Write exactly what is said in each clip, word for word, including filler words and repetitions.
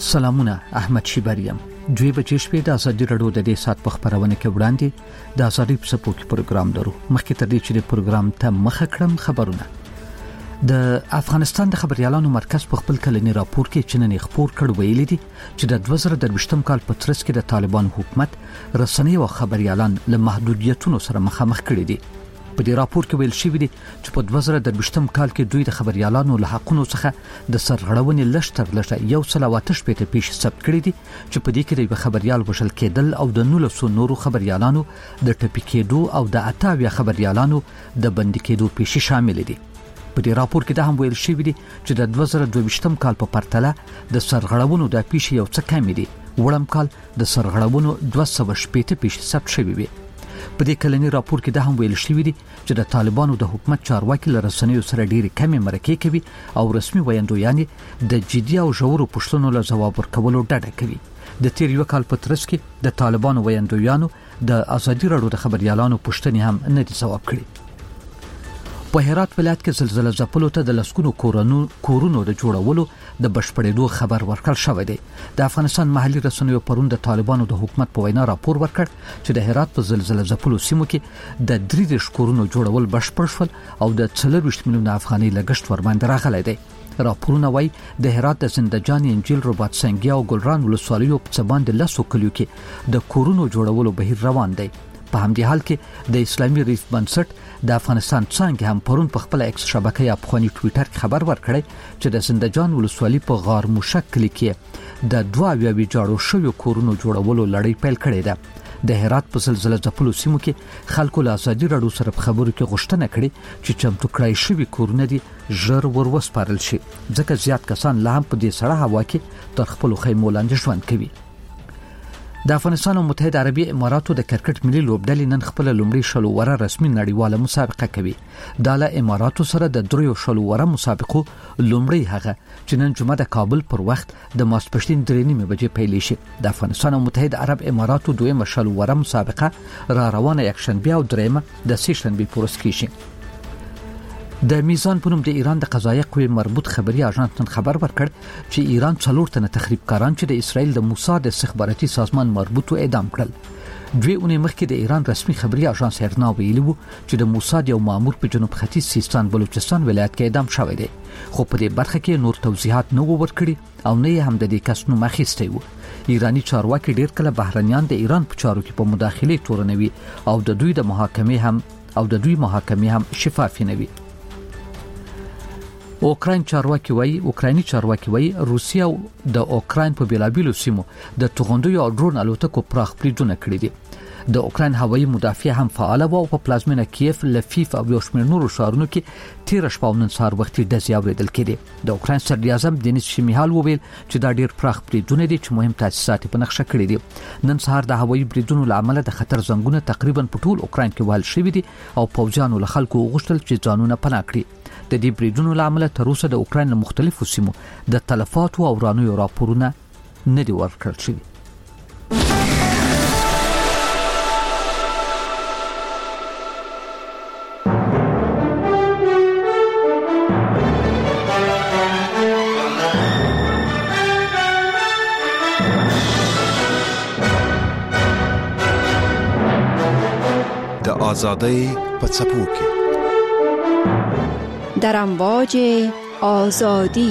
سلامونه، احمد شیبریم. دوی بجې شپې د ازادي رادیو د دې سات په خبرونه کې وړاندې د ازادي په سپوږ پروګرام درو. مخکې تر دې چې د پروګرام ته مخه کړم خبرونه. د افغانستان د خبريالانو مرکز په خپل کلنی راپور کې چې نن خبر کړ ویلي دي چې د دوه زره درویشتم کال په ترڅ کې د طالبان حکومت رسنۍ او خبريالان له محدودیتونو سره مخامخ کړي دي. په دې راپور کې ویل شوی دی چې په دوه زره درویشتم کال کې دوی د خبريالانو له حقونو څخه د سرغړونې لشتر لشه یو سل او اته شپېته پیښې ثبت کړي دي چې په دې کې د خبريال وشل کېدل او د نولسو نورو خبريالانو د ټپي کېدو او د اتاویا خبريالانو د بندي کېدو پیښې شامل دي. په دې راپور کې دا هم ویل شوی دی چې د دوه زره درویشتم کال په پرتله د سرغړونو د پیښې یو څه کم دي. وړم کال د سرغړونو دوه سوه شپېته پیښې ثبت شوې وي. په دې کلنی راپور کې دا هم ویل شوی دی چې د طالبانو د حکومت چارواکي له رسنیو سره ډېری کمې مرکې کوي او رسمي ویاندویان د جدي او ژورو پوښتنو له ځواب ورکولو ډډه کوي. د تیر یو کال په ترڅ کې د طالبانو ویاندویانو د ازادي رادیو د خبريالانو پوښتنې هم نه دي ځواب کړي. په هرات ولایت کې زلزلہ ځپلو ته د لسګونو کورونو کورونو د جوړولو د بشپړېدو خبر ورکړل شوی دی. د افغانستان محلي رسنیو پرون د طالبانو د حکومت په وینا راپور ورکړ چې د هرات په زلزلہ ځپلو سیمو کې د درې دېرش کورونو جوړول بشپړ شول او د څلوېښت میلیونه افغانۍ لګښت ورباندې راغلی دی. راپورونه وايي د هرات د زندجان انجیل رباط سنگي او ګلران ولسوالیو په څبان د لسو کلیو کې د کورونو جوړولو بهیر روان دی. په همدې حال کې د اسلامي ریف بنسټ د افغانستان څنګه هم پرون په خپل ایکس شبکې یا په ټوئیټر کې خبر ورکړی چې د زندجان ولسوالي په غار موشک کلی کې د دوه ویوي جوړو شویو کورونو جوړولو لړۍ پیل کړې ده. د هرات په زلزلہ ځپلو سیمو کې خلکو له ازادي رادیو سره په خبرو کې غوښتنه کړې چې چمتو کړای شوی کورونه دي ژر وروسپارل شي ځکه زیات کسان لا هم په دې سړه هوا کې تر خپل خیمو لاندې ژوند کوي. د افغانستان او متحده عربي اماراتو د کرکټ ملي لوبډلې نن خپل لومړی شلو وره رسمي نړیواله مسابقه کوي. د له اماراتو سره د دریو شلو وره مسابقو لومړی هغه چې نن جمعه د کابل پر وخت د ماسپښین درې نیمې بجې پیل شي. د افغانستان او متحده عرب اماراتو دویمه شلو وره مسابقه را روانه یکشنبه او دریمه د سه شنبه پورس کیږي. د میزان په نوم د ایران د قضایه قوې مربوط خبري اژانس نن خبر ورکړ چې ایران څلور تنه تخریبکاران چې د اسرائیل د موساد استخباراتي سازمان مربوطو اعدام کړل. دوی اونۍ مخکې د ایران رسمي خبري اژانس هرنا ویلي وو چې د موساد یو مامور په جنوب ختیځ سیستان بلوچستان ولایت کې اعدام شوی دی، خو په دې برخه کې نور توضیحات نه ورکړي او نه هم د دې کس نوم اخیستی وو. ایرانی چارواکي ډیر کله بهرنیان د ایران په چارو کې په مداخله تورنوي او د دوی د محاکمې هم او د دوی محاکمې هم شفاف نه وي. اوکراین چارواکي وایي اوکرایني چارواکي وایي روسیا د اوکراین په بیلابیلو سیمو د توغندیو او ډرون الوتکو پراخ بریدونه کړي دي. د اوکراین هوایي مدافع هم فعال و او په پلازمینه کیف، لفیف او یو شمېر نورو ښارونو کې تیر شپه نن سهار وختي ډزې اورېدل کېدې. د اوکراین صدر اعظم دینیس شمیهال وویل چې دا ډیر پراخ بریدونه دي چې مهم تاسیسات په نقشه کړي دي. نن سهار د هوایي بریدونو لامل د خطر زنګونه تقریبا په ټول اوکراین کې وهل شوي دي او پوځیانو له خلکو غوښتل چې ځانونه پناه کړي. د دې بریدونو لامل تر اوسه د اوکراین له مختلفو سیمو د تلفاتو او ورانیو راپورونه نه دي ورکړل شوي. د آزادۍ په څپو کې در امواج آزادی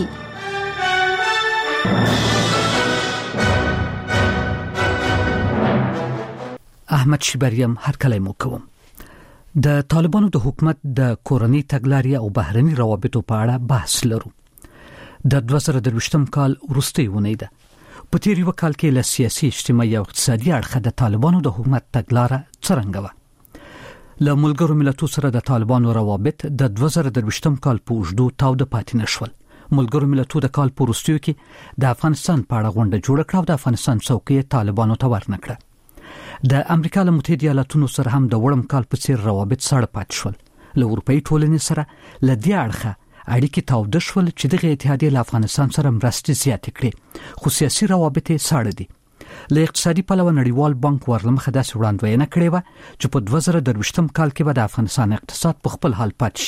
احمد شیبریم هر کله مو کوم. د طالبانو د حکومت د کورنۍ تګلارې او بهرني روابطو په اړه بحث لرو. د دوه زره درویشتم کال وروستۍ ونې ده. په تیر یو کال کې له سیاسي، اجتماعي او اقتصادي اړخه د طالبانو د حکومت تګلاره څرنګه وه. له ملګرو ملتونو سره د طالبانو روابط د دوه زره درویشتم کال په اوږدو تاوده پاتې نشول. ملګرو ملتونو د کال په وروستیو کې د افغانستان په اړه غونډه جوړه کړه او د افغانستان څوکۍ طالبانو ته ورنکړه. د امریکا له متحده ایالاتونو سره هم د وړم کال په څیر روابط سره پاتې شول. له اروپאי ټولنې سره ل دې اړخه اړیکې تاوده شول چې دغه اتحادیه له افغانستان سره مرستې زیاتې کړې، خو سیاسي روابط یې ساړه دي. له اقتصادي پلوه نړیوال بانک ورلمخه داسې وړاندوینه کړې وه چې په دوه زره درویشتم کال کې به د افغانستان اقتصاد په خپل حال پاتې شي.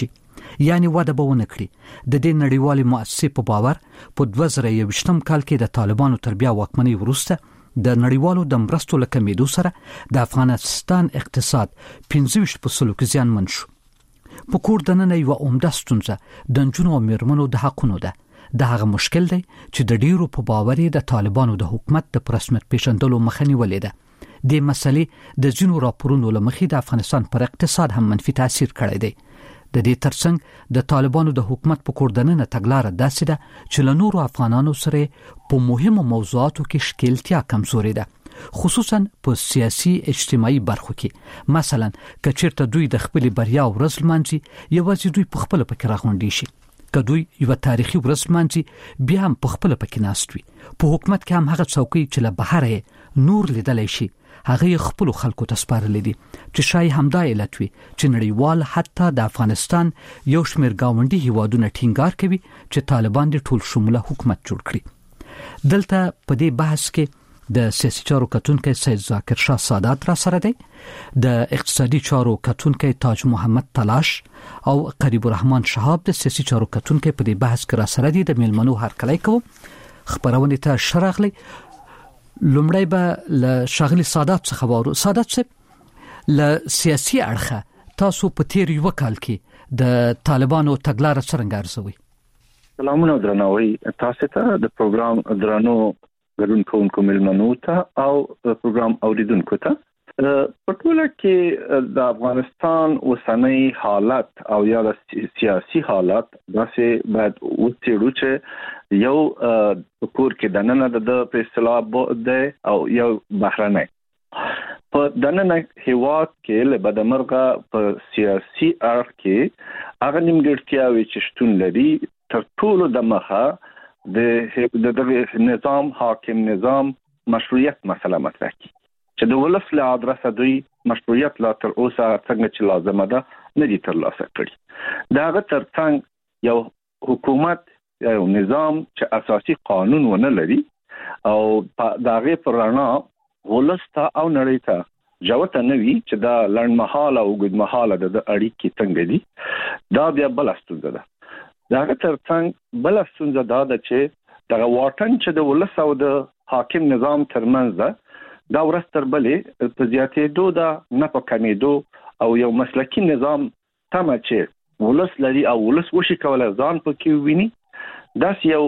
یعنی واده به ونه کړي. د دې نړیوالې مؤسسې په باور په دوه زره یوویشتم کال کې د طالبانو تر بیا واکمنۍ وروسته د نړیوالو د مرستو له کمیدو سره د افغانستان اقتصاد پنځه ویشت په سلو کې زیانمن شو. په کور دننه یوه عمده ستونزه د نجونو او میرمنو د حقونو ده. د هغه مشکل دی چې د ډیرو په باور د طالبانو د حکومت د رسمیت پیژندلو مخه نیولې ده. د مسلې د ځینو راپورونو له مخې د افغانستان پر اقتصاد هم منفي تاثیر کړی دی. د دې ترڅنګ د طالبانو د حکومت په کور دننه تګلاره داسې ده چې له نورو افغانانو سره په مهمو موضوعاتو کې ښکیلتیا کمزورې ده، خصوصا په سیاسي اجتماعي برخو کې. مثلا که چیرته دوی د خپلې بریا ورځ لمانځي، یوازې دوی په خپله پکې راغونډي شي. که دوی یوه تاریخي ورځ لمانځي، بیا هم په خپله پکې ناست وي. په حکومت کې هم هغه څوکۍ چې له بهره نور لیدلی شي، هغه یې خپلو خلکو ته سپارلی دي، چې شاید همدا علت وي چې نړیوال حتی د افغانستان یو شمېر ګاونډي هیوادونه ټینګار کوي چې طالبان د ټول شموله حکومت جوړ کړي. دلته په دې بحث کې د سیاسي چارو کتونکی سید ذاکر شاه سادات را سره دی، د اقتصادي چارو کتونکی تاج محمد تلاش او قریب الرحمن شهاب د سیاسي چارو کتونکی په دې بحث کې را سره دي. د میلمنو هرکلی کوم. خبرونې ته ښه راغلی. لومړی به له ښاغلي سادات څخه واورو. سادات صاحب، له سیاسي اړخه تاسو په تیر یو کال کې د طالبانو تګلاره څرنګه ارزوئ؟ سلامونه درناوی تاسو ته، د پروګرام درنو ګډون کوونکو ملمنو ته او پروګرام اوریدونکو ته. په ټوله کې د افغانستان اوسنۍ حالت او یا د سیاسي حالت داسې باید وڅېړو چې یو کور کې دننه د په اصطلاح دی او یو بهرنی. په دننه هیواد کې له بدمرغه په سیاسي اړخ کې هغه نیمګړتیاوې چې شتون لري تر ټولو د مخه د دغه نظام حاکم نظام مشروعیت مسله مطرح کړي چې د ولس له ادرسه دوی مشروعیت لا تر اوسه څنګه چې لازمه ده نه دي ترلاسه کړي. دا هغه ترڅنګ یو حکومت یو نظام چې اساسي قانون ونه لري او دا غي پرانا ولس ته او نړۍ ته جوته نه وي چې دا لړمحاله او ګډمحاله د اړیکې څنګه دي، دا بیا بل ستونزه ده. دا هغه ترڅنګ بل ستونزه دا ده چې دا واټن چې د ولس او د حاکم نظام ترمنځ ده، دا ورځ تر بلې په زیاتېدو ده، نه په کمېدو. او یو مسلکي نظام تمه چې ولس لري او ولس وشي کولای ځان پکې ویني، داس یو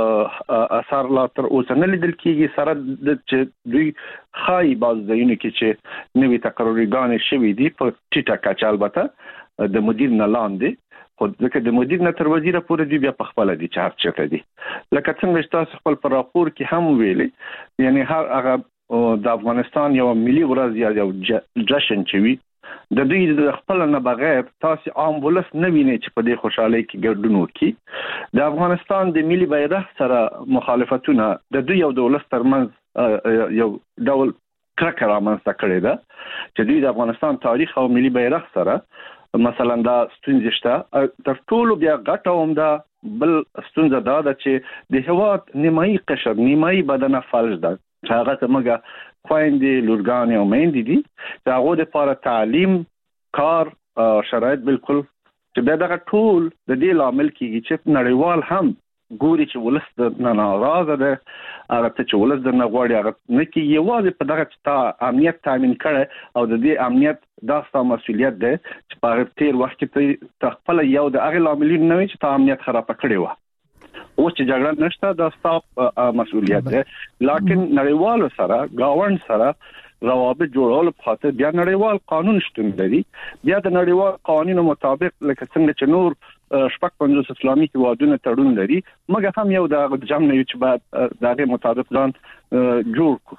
اثر لا تر اوسه نه لیدل کېږي. سره د چې دوی خای باز ځایونه کې چې نوې تقرریګانې شوي دي په ټیټه کچه، البته د مدیر نه لاندې، خو ځکه د مدیر نه تر وزیره پورې دوی بیا په خپله دي چې هر چېرته دي. لکه څنګه چې تاسو خپل په راپور کې هم ویلي، یعنی هر هغه د افغانستان یو ملي ورځ یا یو جشن چې وي، د دوی د خپل نه بغیر تاسو عام ولس نه ویني چې په دې خوشحالۍ کې ګډون وکړي. د افغانستان د ملي بیرغ سره مخالفتونه د دوی یو د ولس ترمنځ یو ډول کرکه رامنځته کړې ده چې دوی د افغانستان تاریخ او ملي بیرغ سره مثلا دا ستونزې شته. تر ټولو بیا غټه عمده بل ستونزه دا ده چې د هېواد نیمایي قشر نیمایي بدنه فلج ده، هغه ته موږ خويندې لورګانې او میندې دي چې هغه د لپاره تعلیم کار شرایط بالکل چې بیا دغه ټول د دې لامل کېږي چې نړیوال هم ګوري چې ولس د ناراضه ده، هغه ته چې ولس د نغواړي هغه نه کېږي. یوازې په دغه چې تا امنیت تامین کړي او د دې امنیت دا ستا مسؤلیت ده چې په تیر وخت کې ته خپل یو د هغه لاملین نه وي چې تا امنیت خراب کړی و. اوس چې جګړه نشته دا ستا مسؤلیت ده، لکه نړیوال سره گاوند سره روابط جوړول په خاطر بیا نړیوال قانون شتون لري. بیا د نړیوال قانونو مطابق لکه څنګه چې نور شپږ پنځوس اسلامي هیوادونه تړون لري، موږ هم یو د جمع نه چې بعد دغه مطابق ځان جوړ کړو.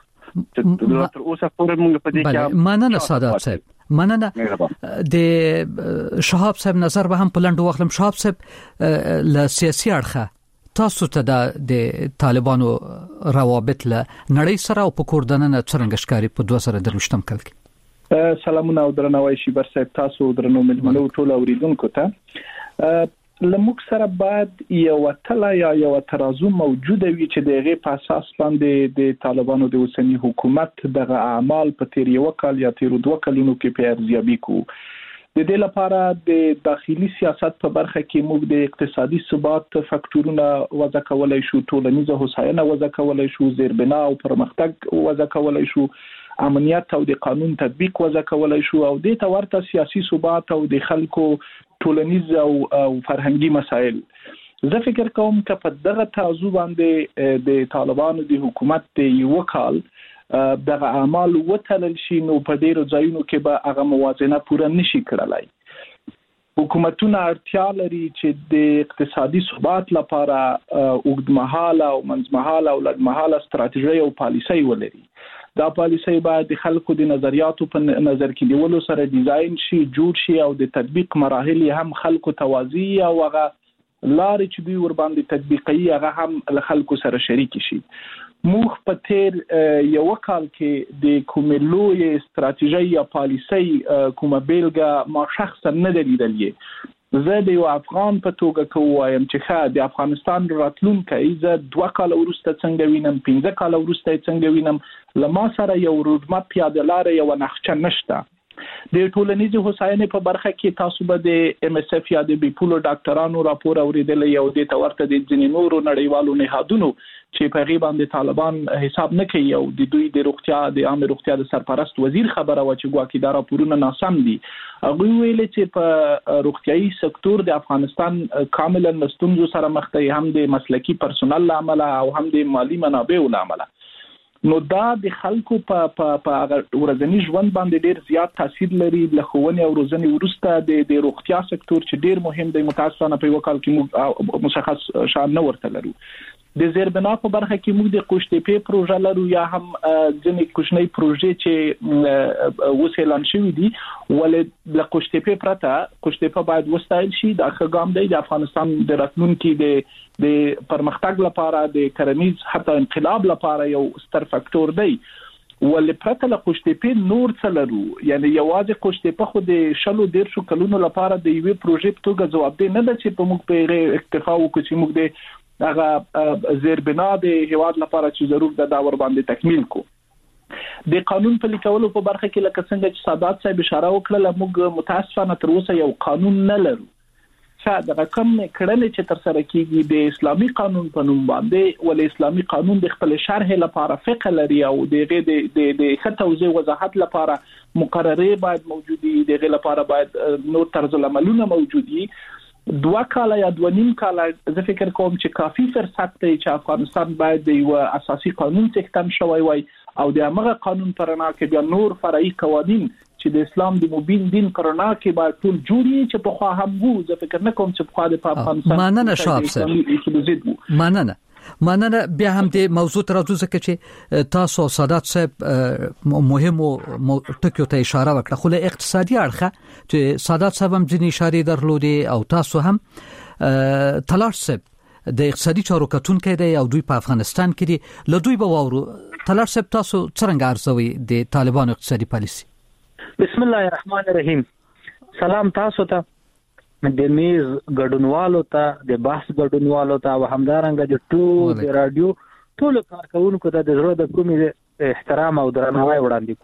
تر اوسه پورې موږ په دې کې مننه سادات صاحب. مننه. د شهاب صاحب نظر به هم پلند واخلم. شهاب صاحب له سیاسي اړخه تاسو ته د طالبانو روابط له نړۍ سره او په کور دننه څرنګه ښکاري په دوه زره درویشتم کال کې؟ سلامونه او درناوی شیبر صاحب، تاسو درنو ملمنو ټول اوریدونکو ته. لموږ سره باید یو تله یا یو ترازو موجوده وي چې دغه په اساس باندې د طالبانو د اوسنی حکومت دغه اعمال په تیر یو کال یا تیر دوه کلونو کې په ارزیابي کو. د دې لپاره د داخلي سیاست په برخه کې موږ د اقتصادي ثبات فاکټورونه وضع کولای شو، ټولنیزه هوساینه وضع کولای شو، زیربنا او پرمختګ وضع کولای شو، امنیت او د قانون تطبیق وضع کولای شو، او د تورته سیاسي ثبات او د خلکو ټولنیز او فرهنګي مسایل. زه فکر کوم چې په دغه توازن باندې د طالبانو د حکومت د یو کال دغه اعمال وتلل شي، نو په ډیرو ځایونو کې به هغه موازنه پوره نشي کړلای. حکومتونه اړتیا لري چې د اقتصادي ثبات لپاره اوږدمهاله او منځمهاله او لږمهاله ستراتیژي او پالیسي ولري. دا پالیسي باید د خلکو د نظریاتو په نظر کې نیولو سره ډیزاین شي، جوړ شي، او د تطبیق مراحل هم خلکو توازی او هغه لارې چې دوی ور باندې تطبیقي هغه هم له خلکو سره شریک شي. موږ په تیر یو کال کې د کومې لوی ستراتیژي یا پالیسي کومه بیلګه ما شخصا نه لیدلې. زه د یو افغان په توګه کوم چې ښه د افغانستان راتلونکی زه دوه کال وروسته څنګه وینم، پنځه کال وروسته څنګه وینم، لما سره یو روډمپ پیاده لار یو نقشه نشته. د ټولنیزې هوساینې په برخه کې تاسو به د ام اس اف یا د بیپولو ډاکټرانو راپور اوریدلې او د تورته د ځینې نورو نړیوالو نهادونو چې په غیبه باندې طالبان حساب نه کوي او د دوی د روغتیا د عام روغتیا د سرپرست وزیر خبره و چې ګواکې دا راپورونه ناسم دي. هغه ویل چې په روغتيایي سکتور د افغانستان کاملا ستونزو سره مخ دی، هم د مسلکی پرسونل لامل او هم د مالی منابعو لامل. نو دا د خلکو په په په ورځنی ژوند باندې ډیر زیات تاثیر لري. له ښوونې او روزنې وروسته د د روغتیا سکتور چې ډیر مهم دی، متاسفانه په یو کال کې مشخص شان نه ورته لرو. د زیربنا په برخه کې موږ د قوشتېپې پروژه لرو یا هم ځینې کوچنۍ پروژې چې اوس اعلان شوي دي، ولې له قوشتېپې پرته قوشتېپه باید وستایل شي. دا ښه ګام دی د افغانستان د راتلونکي د د پرمختګ لپاره، د کرنیز حتی انقلاب لپاره یو ستر فاکټور دی. ولې پرته له قوشتېپې نور څه لرو؟ یعنی یوازې قوشتېپه خو د شلو دیرشو کلونو لپاره د یوې پروژې په توګه ځوابدې نه ده چې په موږ په اکتفا وکړو چې موږ د هغه زیربنا د هیواد لپاره چې ضرور ده دا ور باندې تکمیل کو. د قانون په لیکولو په برخه کې لکه څنګه چې سادات صاحب اشاره وکړه، موږ متاسفانه تر اوسه یو قانون نه لرو. چې دا کوم کړنې چې تر سره کیږي د اسلامي قانون په نوم باندې، ولې اسلامي قانون د خپل شرح لپاره فقه لري او د غې د د خطوزه وضاحت لپاره مقررې باید موجودي، د غې لپاره باید نور طرز العملونه موجودي. دوه کاله یا دوه نیم کاله زه فکر کوم چې کافي فرصت دی چې افغانستان باید د یو اساسي قانون څخه شوی وای او د هغه قانون پرنا کې بیا نور فرعي قوانین چې د اسلام د مبین دین پرنا کې باید ټول جوړي چې په خوا هم وو. زه فکر نه کوم چې په خوا د افغانستان مننه شاب سره مننه مننه بیا هم د موضوع تر اوسه کې چې تاسو سادات صاحب مهمو ټکو ته اشاره وکړه، خو له اقتصادي اړخه چې سادات صاحب هم ځینې اشاره درلودې او تاسو هم تلاش صاحب د اقتصادي چارو کتونکو دی او دوی په افغانستان کې دي، له دوی به واورو. تلاش صاحب تاسو څنګه ارزوي د طالبانو اقتصادي پالیسي؟ بسم الله الرحمن الرحیم. سلام تاسو ته، د میز ګډونوالو ته، د بحث ګډونوالو ته او همدارنګه د ټول د رادیو ټول کارکونکو ته د زړه د کومې احترام او درناوی وړاندې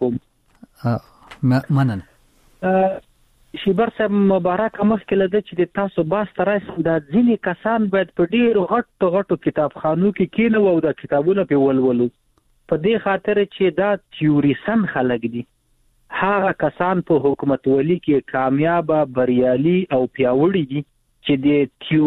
کوم. مننه. شیبر صاحب مبارک مخکې لده چې د تاسو باس ترایس د ځینې کسان باید په ډیرو غټو غټو کتابخانو کې کینو او د کتابونو په ولولو، په دې خاطر چې دا تیوریسن خلک دي. هغه کسان په حکومت ولی کې کامیاب، بریالي او پیاوړي دي چې د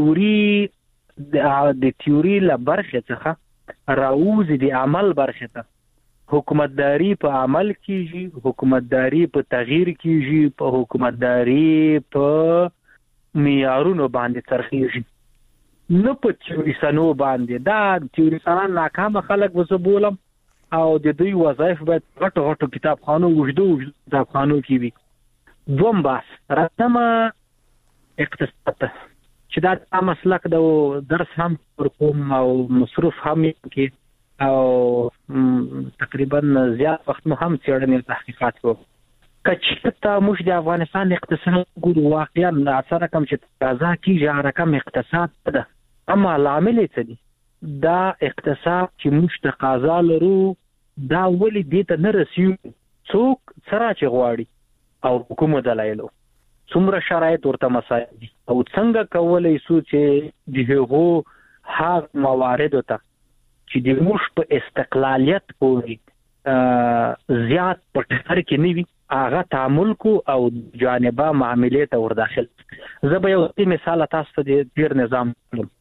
تیوري د تیوري له برخه څخه راوځي د عمل برخه ته. حکومتداري په عمل کېږي، حکومتداري په تغییر کېږي، په حکومتداري په معیارونو باندې ترخیږي، نه په تیوریسنو باندې. دا تیوریسنان ناکامه خلک وسه بولم او د دوی وظایف باید غټو غټو کتابخانو وجدو کتابخانو کې وي. دوم بحث راځم اقتصاد ته چې دا مسلک د درس هم ورکوم او مصروف هم کې او تقریبا زیات وخت مو هم څېړنې تحقیقات کوم. کچته موږ د افغانستان اقتصاد ګورو، واقعا اثر کم چې تازه کیږي هغه کم اقتصاد ده، اما لامل څه دي؟ دا اقتصاد چې موږ تقاضا لرو دا ولې دې ته نه رسیږي؟ څوک سره چې غواړي او کوم دلایلو څومره شرایط ورته مساعد دي او څنګه کولای شو چې دغه هغه موارد ته چې د موږ په استقلالیت پورې زیات په ټکر کې نه وي هغه تعامل کو او جانبه معاملې ته ور داخل. زه به یو مثال تاسو ته د تیر نظام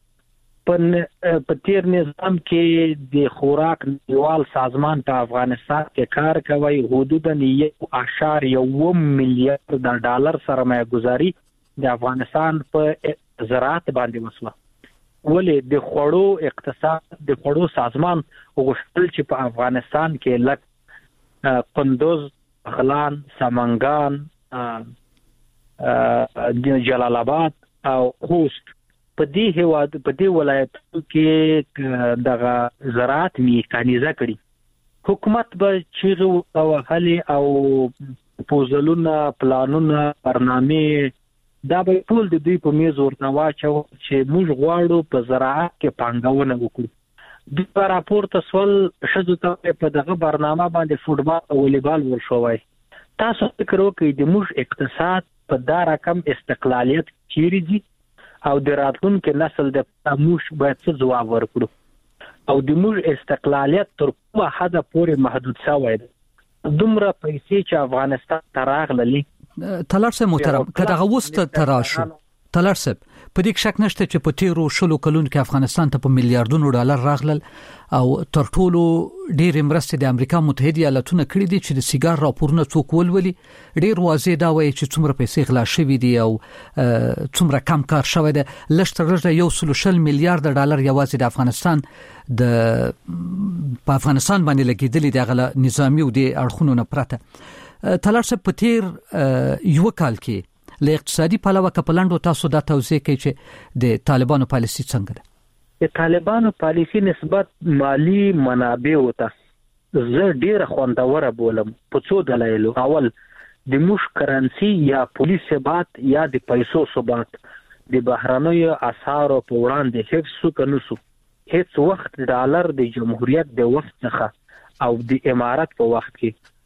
په تیر نظام کې د خوراک نړیوال سازمان په افغانستان کې کار کوي حدوداً یو اشاریه اووه میلیارډ ډالر سرمایه گذاري د افغانستان په زراعت باندې وسوه. ولې د خوړو اقتصاد د خوړو سازمان غوښتل چې په افغانستان کې لک قندوز، بغلان، سمنګان، جلال آباد او خوست په دې هواد په دې ولایتونو کې دغه زراعت میکانیزه کړي. حکومت به چیرې او حل او پوزلونه پلانونه برنامه دا به ټول د دوی په میز ورته واچو چې موږ غواړو په زراعت کې پانګونه وکړو. د راپور تسول شذو ته په دغه برنامه باندې فوټبال او والیبال ورشوي. تاسو فکر وکړئ د موږ اقتصاد په دا رقم استقلالیت چیرې دي او د راتلونکي نسل د موږ باید څه ځواب ورکړو او د موږ استقلالیت تر کومه حد پورې محدود شوی دی. دومره پیسې چې افغانستان ته راغللې تلارسه محترم کداغه وست تراشو تلارسه په دې شک نشته چې په تیرو شلو کلونو کې افغانستان ته په میلیارډونو ډالر راغلل او تر ټولو ډېر مرستې د امریکا متحده ایالاتونو کړې دي چې د سیګار راپورونه څوک ولولي ډېر واضح دا وایي چې څومره پیسې غلا شوې دي او څومره کم کار شوی دی. لږ یو سل شل میلیارډ ډالر یوازې د افغانستان د په افغانستان باندې لګیدلې د غلا نظامی او د اړخونو نه پرته. تلارسه په تیر یو کال کې له اقتصادي پلوه کپلانډو تاسو دا توضیح کوي چې د طالبانو پالیسي څنګه ده؟ د طالبانو پالیسي نسبت مالی منابع وته زه ډیره خوندوره بولم په څو دلایلو. اول د موږ کرنسي یا پولیس ثبات یا د پیسو ثبات د بهرنیو اسعارو په وړاندې هیڅ څه نشو. هیڅ وخت ډالر د جمهوریت د وخت څخه او د امارات په وخت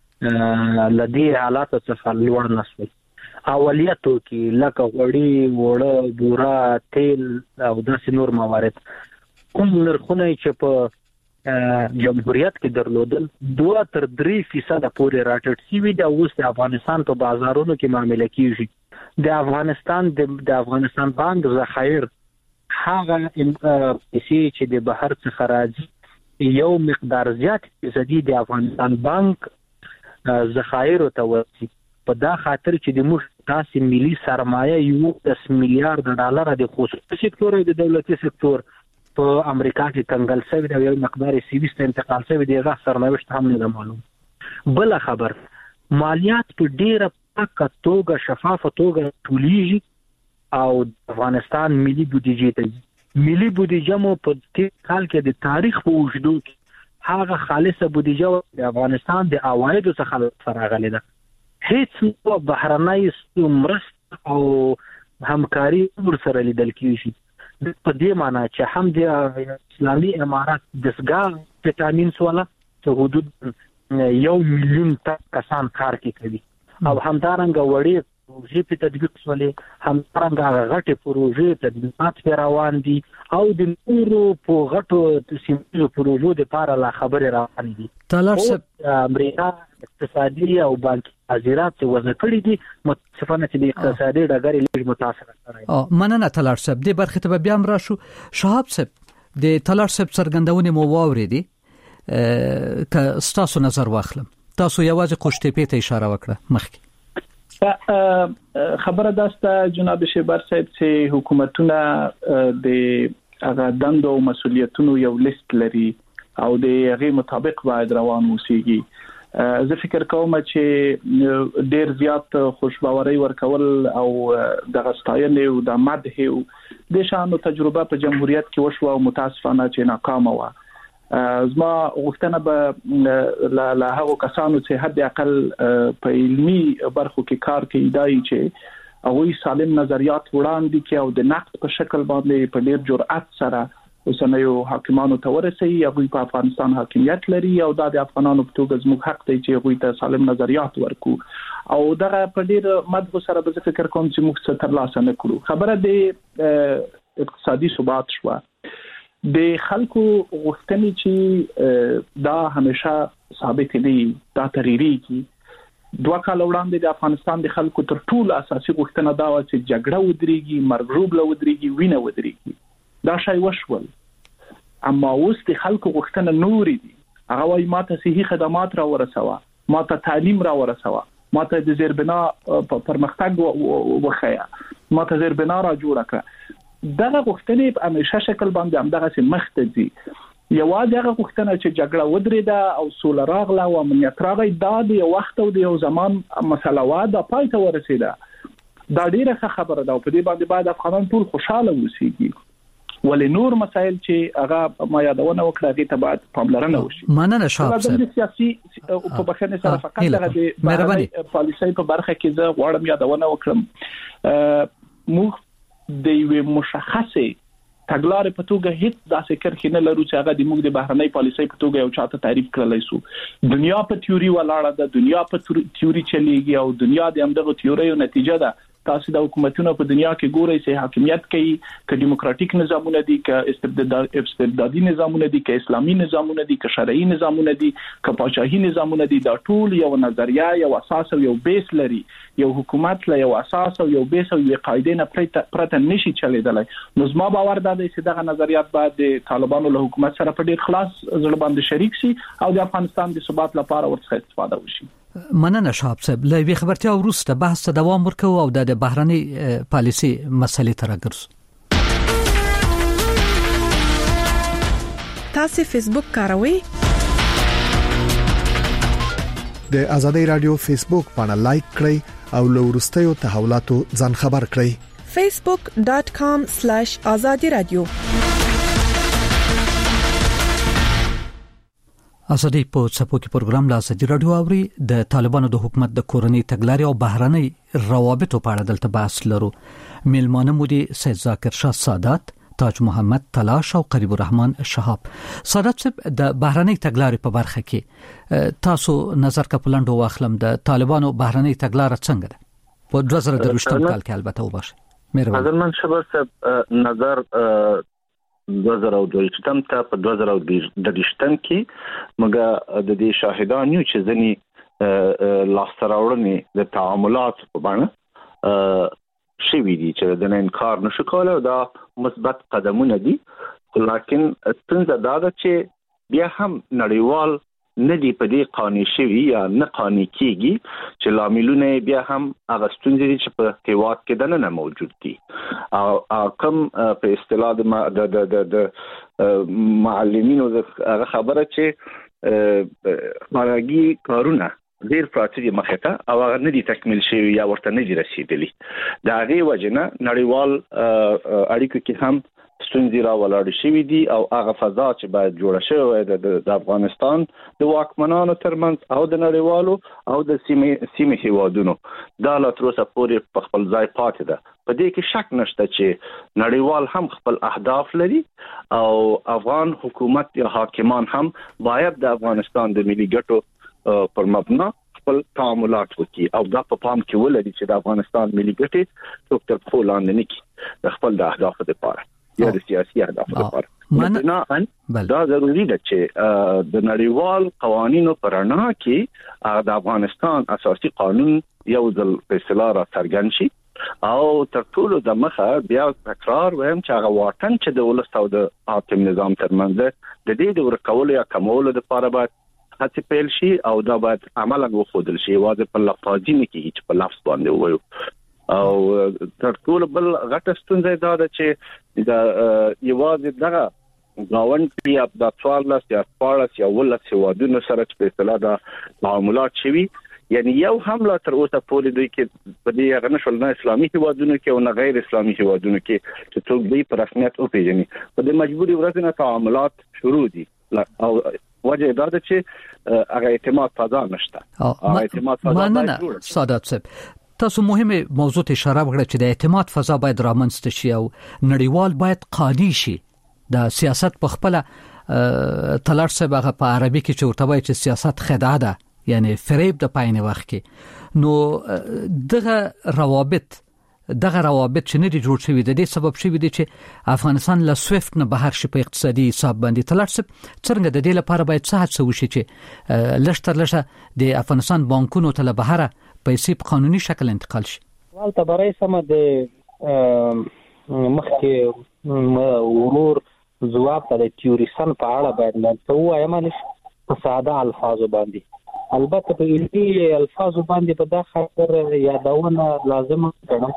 کې لدی حالات څخه لوړ نشو. اولیاتو کې لکه غوړي، وړه، بورا، تیل او داسې نور موارد کوم نرخونه چې په جمهوریت کې درلودل دوه تر درې فیصد پورې راټیټ شوي دي. اوس د افغانستان په بازارونو کې معامله کیږي. د افغانستان د افغانستان بانک ذخایر هغه پیسې چې د بهر څخه راځي یو مقدار زیات فیصدي د افغانستان بانک ذخایر ته ورسي. په دا خاطر چې د موږ تاسو ملي سرمایه یو دس میلیارډ ډالر د خصوصي سکتور او د دولتي سکتور په امریکا کې کنګل شوی دی. یو مقدار سیویست انتقال شوی دی. غا سرنوشت هم نه معلوم. بل خبر مالیات په ډیره پاکه توګه شفافه توګه ټولیږي او افغانستان ملي بودیجه ته ملي بودیجه مو په تیر کال کې د تاریخ په وجودو کې هغه خالصه بودیجه د افغانستان د عوایدو څخه فراغلې ده. هیڅ نو بهرنۍ مرسته او همکاري ورسره لیدل کیږي. په دې معنی چې هم د اسلامي امارات دسګاه وټامین سواله چې حدود یو میلیون کسان کار کوي او همدارنګه وړي پروژې په تطبیق سولې همدارنګه غټه پروژې تطبیقات روان دي او د نورو په غټو سیمو پروژو د لپاره لا خبرې روان دي. تلارسه امریکا اقتصادي او بانکي حاضرات وزن کړی دي متاسفانه چې د اقتصادي ډګر لږ متاثر کړی. اه مننه تلارسه د برخه ته بیا هم راشو. شهاب صاحب د تلارسه څرګندونه مو واورېدي ک ستاسو نظر واخلم. تاسو یوازې قشتېپې ته اشاره وکړه مخکې. خبره داسته جناب شیبر صاحب چې حکومتونه د هغه دندو او مسولیتونو یو لیست لري او د هغه مطابق باید روان اوسېږي. زه فکر کوم چې ډیر زیات خوشباوري ورکول او د غستاینې او د مدح او د شانو تجربه په جمهوریت کې وشو او متاسفانه چې ناکام و. زما غوښتنه به له هغو کسانو چې حد اقل په علمي برخو کې کار کوي دای چې هغه سالم نظریات وړاندې کوي او د نقد په شکل باندې په ډیر جرأت سره اوسنیو حاکمانو ته ورسي. هغه په افغانستان حاکمیت لري او د افغانانو په توګه زموږ حق دی چې هغه ته سالم نظریات ورکو او دغه په ډیر مدغه سره به فکر کوم چې موږ څه ترلاسه نه کړو. خبره د اقتصادي ثبات شو. د خلکو غوښتنې چې دا همیشه ثابت دي، دا تغیري کی. دوه کال وړاندې د افغانستان د خلکو تر ټولو اساسي غوښتنه دا و چې جګړه ودرېږي، مرګ ژوبله ودرېږي، وینه ودرېږي. دا شی وشول. اما اوس د خلکو غوښتنه نورې دي. هغه وايي ماته صحي خدمات را ورسوه، ماته تعلیم را ورسوه، ماته د زیربنا پرمختګ وخیا، ماته زیربنا را جوړه کړه. دغه غوښتنې په همیشه شکل باندې هم دغه مخ ته ځي. یوازې هغه غوښتنه چې جګړه ودرېده او سوله راغله او امنیت راغی، دا د یو وخت او د یو زمان مسله وه، دا پای ته ورسېده. دا ډیره ښه خبره ده او په دې باندې باید افغانان ټول خوشاله اوسېږي. ولې نور مسایل چې هغه ما یادونه وکړه هغې ته باید پاملرنه وشي. مننه شهاب صاحب. د سیاسي په بخښنې سره فقط دغه د بهرنۍ پالیسۍ په برخه کې زه غواړم یادونه وکړم. موږ د یوې مشخصې تګلارې په توګه هیڅ داسې کرښې نه لرو چې هغه د موږ د بهرنۍ پالیسۍ په توګه یو چاته تعریف کړلی سو. دنیا په تیوري ولاړه ده، دنیا په تیوري چلیږي او دنیا د همدغه تیوریو نتیجه ده. تاسو د حکومتونو په دنیا کې ګورئ چې حاکمیت کوي، که دیموکراتیک نظامونه دي، که استبدادي نظامونه دي، که اسلامي نظامونه دي، که شرعي نظامونه دي، که پاچاهي نظامونه دي، دا ټول یو نظریه، یو اساس او یو بیس لري. یو حکومت له یو اساس او یو بیس او یو قاعده نه پرته نشي چلیدلی. نو زما باور دا دی چې دغه نظریات باید د طالبانو له حکومت سره په ډیر خلاص زړه باندې شریک شي او د افغانستان د ثبات لپاره ورڅخه استفاده وشي. مننه شهاب صاحب. له وی خبرتیا وروسته بحث ته دوام ورکوو او د بهرنۍ پالیسي مسلې ته راګرځو. تاسو فیسبوک کاروئ؟ د آزادۍ رادیو فیسبوک باندې لایک کړئ او له وروستیو تحولاتو ځان خبر کړئ. facebook dot com slash azadi radio. ازادي په څپو کې پروګرام لا ازادي رادیو اوري. د طالبانو د حکومت د کورنۍ تګلارې او بهرنۍ روابطو په اړه دلته بحث لرو. میلمانه مو دي سید ذاکر شاه سادات، تاج محمد تلاش او قریب الرحمن شهاب. سادات صاحب، د بهرنۍ تګلارې په برخه کې تاسو نظر کپلند واخلم، د طالبانو بهرنۍ تګلارې څنګه ده په دوه زره درویشتم کال کې؟ البته وباشه مهرباني. حضرت شبر صاحب نظر دوه زره درویشتم ته په دوه زره درویشتم کې موږ د دې شاهدان یو چې ځنی لاسته راوړنې د تعاملات په بڼه شوي دي چې د نه انکار نشو کولای. دا مثبت قدمونه دي، لکن څنګه دا ده چې بیا هم نړیوال نه دی په دې قانوني شوی یا نه قانوني کیږي چې لاملونه بیا هم هغه ستونزې دي چې په هیواد کې دنه موجود دي. او کوم په اصطلاح د د د د معلمینو هغه خبره چې مارګي کارونه ډیر پراته دي مخه ته او هغه نه دي تکمیل شوی یا ورته نه دي رسیدلی. دا غي وجنه نړیوال اړیکو کې هم ستونزې را ولاړ شوې دي او هغه فضا چې باید جوړه شوې د افغانستان د واکمنانو ترمنځ او د نړیوالو او د سیمې سیمې هیوادونو دا لا تر اوسه پورې په خپل ځای پاتې ده. په دې کې شک نشته چې نړیوال هم خپل اهداف لري او افغان حکومت یا حاکمان هم باید د افغانستان د ملي ګټو پر مبنا خپل تعاملات وکړي او دا په پام کې ولري چې د افغانستان ملي ګټې څوک تر پښو لاندې نه کړي د خپل د اهدافو لپاره یا د سیاسي اهدافو لپاره. نه دا ضروري ده چې د نړیوال قوانینو پر رڼا کې د افغانستان اساسي قانون یو ځل په اصطلاح را څرګند شي او تر ټولو د مخه بیا تکرار وایم چې هغه واټن چې د ولس او د حاکم نظام ترمنځ د دې د ورکولو یا کمولو لپاره باید هڅې پیل شي او دا باید عملاً وښودل شي، یوازې په لفظي نه کېږي چې په لفظ باندې ووایو. او تر ټولو بل غټه ستونزه دا ده چې دا یوازې دغه غاوند یا د څوارلس یا شپاړس یا ولس هیوادونو سره چې په اصطلاح دا تعاملات شوي، یعنی یو هم لا تر اوسه پورې دوی کې په دې هغه نشول نه اسلامي هیوادونو کې او نه غیر اسلامي هیوادونو کې چې څوک دوی په رسمیت وپېژني. په دې مجبوري ورځ نه تعاملات شروع دي او وجه دا ده چې هغه اعتماد فضا نشته. هغه اعتماد فضا باید جوړ شي. سادات صاحب، تاسو مهمه موضوع ته اشاره وکړه چې د اعتماد فضا باید رامنځته شي او نړیوال باید قانوني شي د سیاست په خپل تلار سبغه په عربي کې چې ورته وایي چې سیاست خدعه ده، یعنی فریب د پاینه وخت کې، نو دغه روابط دغه روابط چې نه دي جوړ شوي د دې سبب شوي دي چې افغانستان له سویفت نه بهر شي په اقتصادي حساب باندې. تلار صاحب څنګه د دې لپاره باید څه هڅه وشي چې لشتر لشه د افغانستان بانکونو ته له بهره پیسې په قانوني شکل انتقال شي؟ والته برای سم د مخکې ورور جواب ته د تیوریسن په اړه باید لته وایم نه په ساده الفاظو باندې، البته په علمي الفاظو باندې په دا خاطر یادونه لازم ګڼم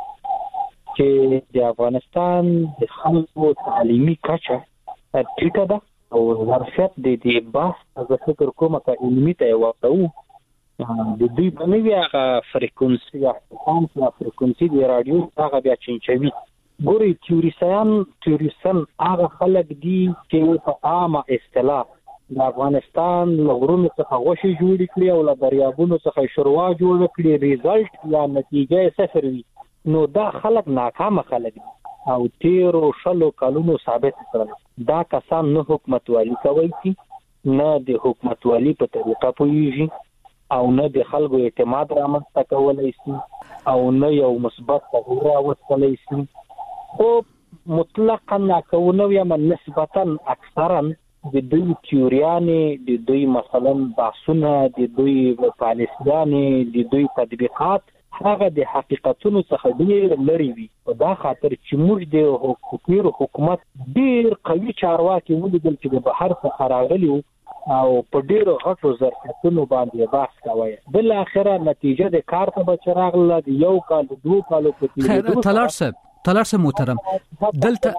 چې د افغانستان د خلکو تعلیمي کچه ټیټه ده او ظرفیت د دې بحث از فکر کوم چې علمي ته وایو د دوی په نوې هغه فریکونسي یا فریکونسي د رادیو هغه بیا چنچوي. ګوري تیوریسن تیوریسن هغه خلک دي چې په عامه اصطلاح د افغانستان لغرونو څخه غوښي جوړ کړي او له دریابونو څخه شوروا جوړ کړي، ریزلټ یا نتیجه صفر وي. نو دا خلک ناکام خلک دي او تیرو شلو کلونو ثابت کړل دا کسان نه حکومت والی کوي نه د حکومت والی په طریقه پوهیږي او نه د خلکو اعتماد رامنځته کولای شي او نه یو مثبت تغییر راوستلی شي. او مطلقاً ناکونه یا نسبتاً اکثراً د دوی تیوریانې، د دوی مثلا بحثونه، د دوی پالیسیانې، د دوی تطبیقات هغه د حقیقتونو څخه ډیر لري وي. په دا خاطر چې موږ د حکومت حکومت ډیر قوي چارواکي ولیدل چې د بهر څخه راغلي او په ډیرو غټو ظرفیتونو باندې بحث کوي. بل اخره نتیجه د کار ته بچراغله د یو کال دوه کالو په تیر. تلار صاحب تلار صاحب محترم دلته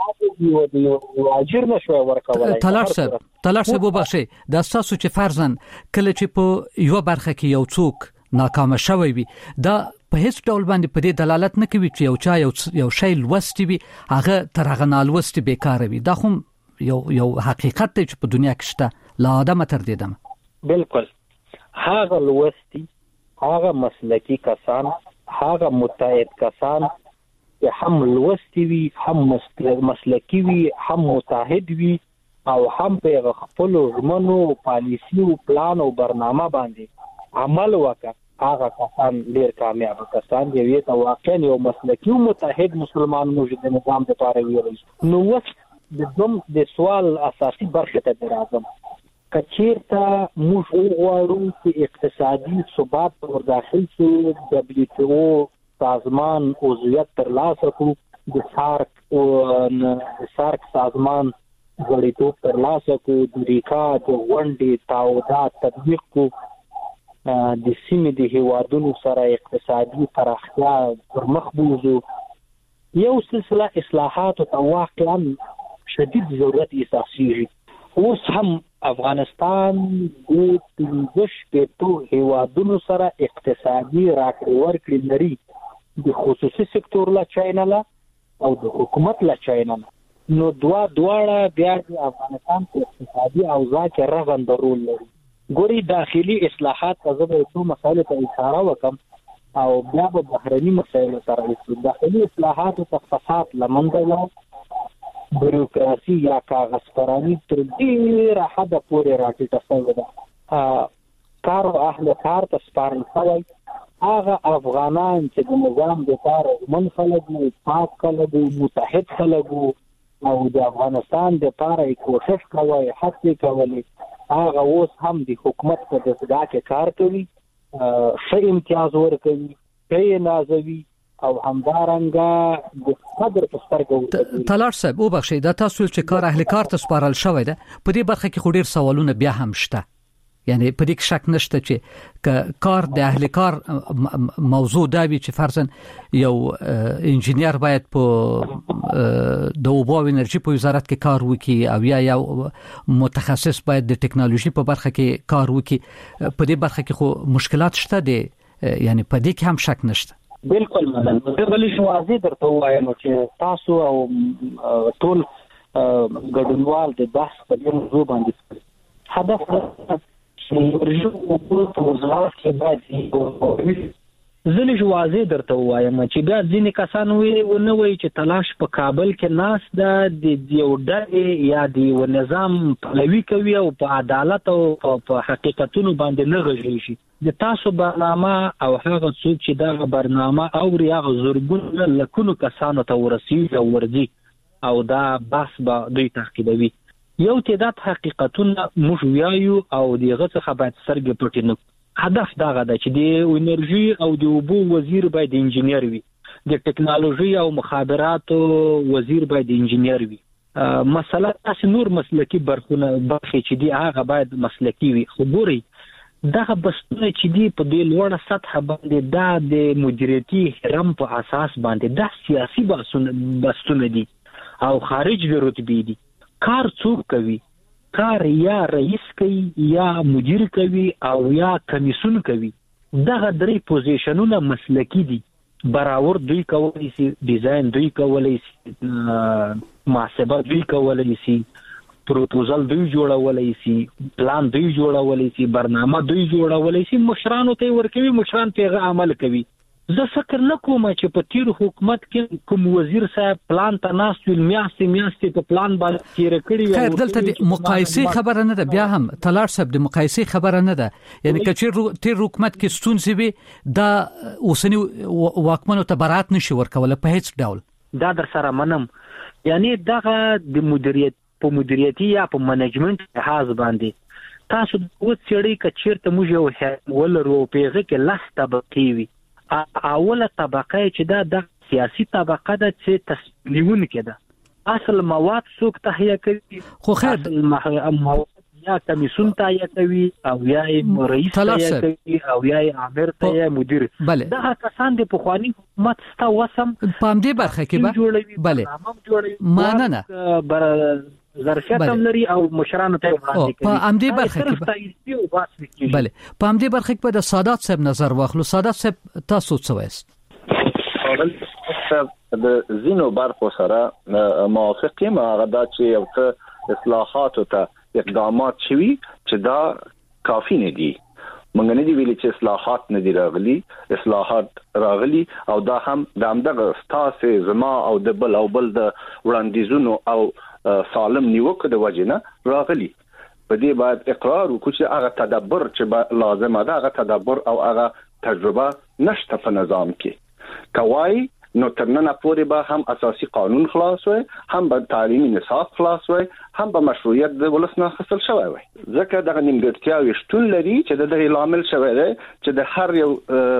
واجر نشو ورکولای. تلار صاحب تلار صاحب وبخښي دا تاسو چې فرضاً کله چې په یو برخه کې یو څوک ناکام شوی وي دا په هیڅ ډول باندې په دې دلالت نه کوي چې یو چا یو یو شی لوستي وي هغه تر هغه نالوستي بیکاره وي. دا خو یو یو حقیقت دی چې په دنیا کې شته، لا آدم تر دې دم. بالکل هغه لوستي، هغه مسلکی کسان، هغه متعهد کسان چې هم لوستي وي، هم مسلکی وي، هم متعهد وي او هم په خپل ژمنو پالیسی او پلان او برنامه باندې عمل وکړي، هغه کسان ډیر کامیاب کسان دی. وی ته واقعا یو مسلکی او متحد مسلمان موجود نظام د پاره ویل. نو وس د دوم د سوال اساسي برخه ته راځم. کچیرته موږ وغواړو چې اقتصادي ثبات ور داخل شي، دبليو ټي او سازمان عضویت ترلاسه کړو، د سارک او د سارک سازمان غړیتوب ترلاسه کړو، د ریکا د ونډې تعهدات تطبیق کړو، د سیمې د هیوادونو سره اقتصادي پراختیا پر مخ بوزو. یو سلسله اصلاحات او واقعا شدید ضرورت احساسیږي. اوس هم افغانستان د پنځه شپېتو هیوادونو سره اقتصادي راکړې ورکړې لري، د خصوصي سکتور له چینله او د حکومت له چینله. نو دوا دواړه بیا د افغانستان په اقتصادي اوضاع کې رغنده رول لري. ګوري داخلي اصلاحات ته به ټول مسایل ته اشاره وکم او بیا به بهرني مسایل سره وکړو. داخلي اصلاحات ته فساد لمنځه، بیروکراسي یا کاغذ پرانی تر ډیره حد پورې راټیټه شوې ده. کار او اهل کار ته سپارل شوی، هغه افغانان چې د نظام د کار من خلک وو، پاک خلک وو، متحد خلک وو او د افغانستان د پاره کوشش کوي، هڅې کوي، هغه اوس هم د حکومت په دستګاه کې کار کوي، ښه امتیاز ورکوي، ښه نازوي او همدارنګه د قدر په سترګو. تلار صاحب وبخښئ دا تاسو چې کار اهل کار ته سپارل شوی ده، په دې برخه کې خو ډیر سوالونه بیا هم شته، یعنی په دې کې شک نشته چې کار د اهل کار موضوع دا وي چې فرضاً یو انجینیر باید په د اوبو او انرژي په وزارت کې کار وکړي او یا یو متخصص باید د ټکنالوژي په برخه کې کار وکړي. په دې برخه کې خو مشکلات شته دي، یعنی په دې کې هم شک نشته. بالکل مدن زه بلې شو واضح درته وایم چې تاسو او ټول ګډونوال د بحث په دې موضوع باندې هدف چې ورجو په وزارت کې باید زه لږ واضح درته وایم چې بیا ځینې کسان وایي ونه وایي چې تلاش په کابل کې ناس ده د یو ډلې یا د یو نظام پلوي کوي او په عدالت او په حقیقتونو باندې نه غږیږي. د تاسو برنامه او هغه څوک چې دغه برنامه اوري هغه زرګونه لکونو کسانو ته ورسیږي او ورځي او دا بحث به دوی تعقیبوي. یو تعداد حقیقتونه موږ وایو او دغه څخه باید سترګې پټې نه. هدف دغه ده چې د انرژي او د اوبو وزیر باید انجینیر وي، د ټکنالوژي او مخابراتو وزیر باید انجینیر وي. مسله تاسو نور مسلکی برخونه برخې چې دی هغه باید مسلکی وي. خو ګوري دغه بستونه چې دی په دې لوړه سطح باندې دا د مدیریتي هرم په اساس باندې دا سیاسي بستونه دي او خارج د رتبې دي. کار څوک کوي؟ کار یا رئیس کوي یا مدیر کوي او یا کمیسون کوي. دغه درې پوزیشنونه مسلکی دي. برابر دوی کولای شي، ډیزاین دوی کولای شي، محاسبه دوی کولای شي، پروپوزل دوی جوړولای شي، پلان دوی جوړولای شي، برنامه دوی جوړولای شي. مشرانو ته ورکوي، مشران ته عمل کوي. زه فکر نه کوم چې په تیر حکومت کې کوم وزیر صاحب پلان ته ناست ویل میاشتې میاشتې په پلان باندې تیر کړی وي. خیر دلته د مقایسې خبره نه ده، بیا هم تلاړ صاحب د مقایسې خبره نه ده. یعنی کچې تیر حکومت کې ستونزې وي دا اوسنی واکمنو ته برات نشي ورکول په هیڅ ډول. دا در سره منم. یعنی دغه د مدیریت په مدیریتي یا په منیجمنت لحاظ باندې تاسو د وڅېړې کچېرته موږ یو ولرو پیغه کې لاس طبقې وي. اوله طبقه چې دا د سیاسي طبقه ده چې تصمیمون کده اصل مواد څوک تهیه کوي. خو خیر اصل مواد یا کمیسون تهیه کوي او یا رئیس تهیه کوي او یا امیر تهیه مدیر. دا کسان د پخوانی حکومت ستا وسم په دې برخه کې به بله ماننه ظرفیت هم لري او مشرانو ته وړاندې کوي. په امدی برخه کې بله په امدی برخه کې د سادات صاحب نظر واخلو. سادات صاحب تاسو څه وایست؟ د زینو برخو سره موافق یم. هغه دا چې یو څه اصلاحات او ته اقدامات شوي چې دا کافی نه دي. مونږ نه دی ویلي چې اصلاحات نه دي راغلي، اصلاحات راغلي او دا هم د همدغه ستاسو زما او د بل او بل د وړاندیزونو او سالم نیوکه د وجنه راغلي. په دې باید اقرار وکړو چې هغه تدبر چې لازمه ده، هغه تدبر او هغه تجربه نشته په نظام کې. کوي نو ترنه پورې به هم اساسي قانون خلاص وي، هم به تعلیمي نصاب خلاص وي، هم به مشروعیت د ولس نه حاصل شوی وي. ځکه دغه نیمګړتیاوې شتون لري چې د دغه لامل شوی دی چې د هر یو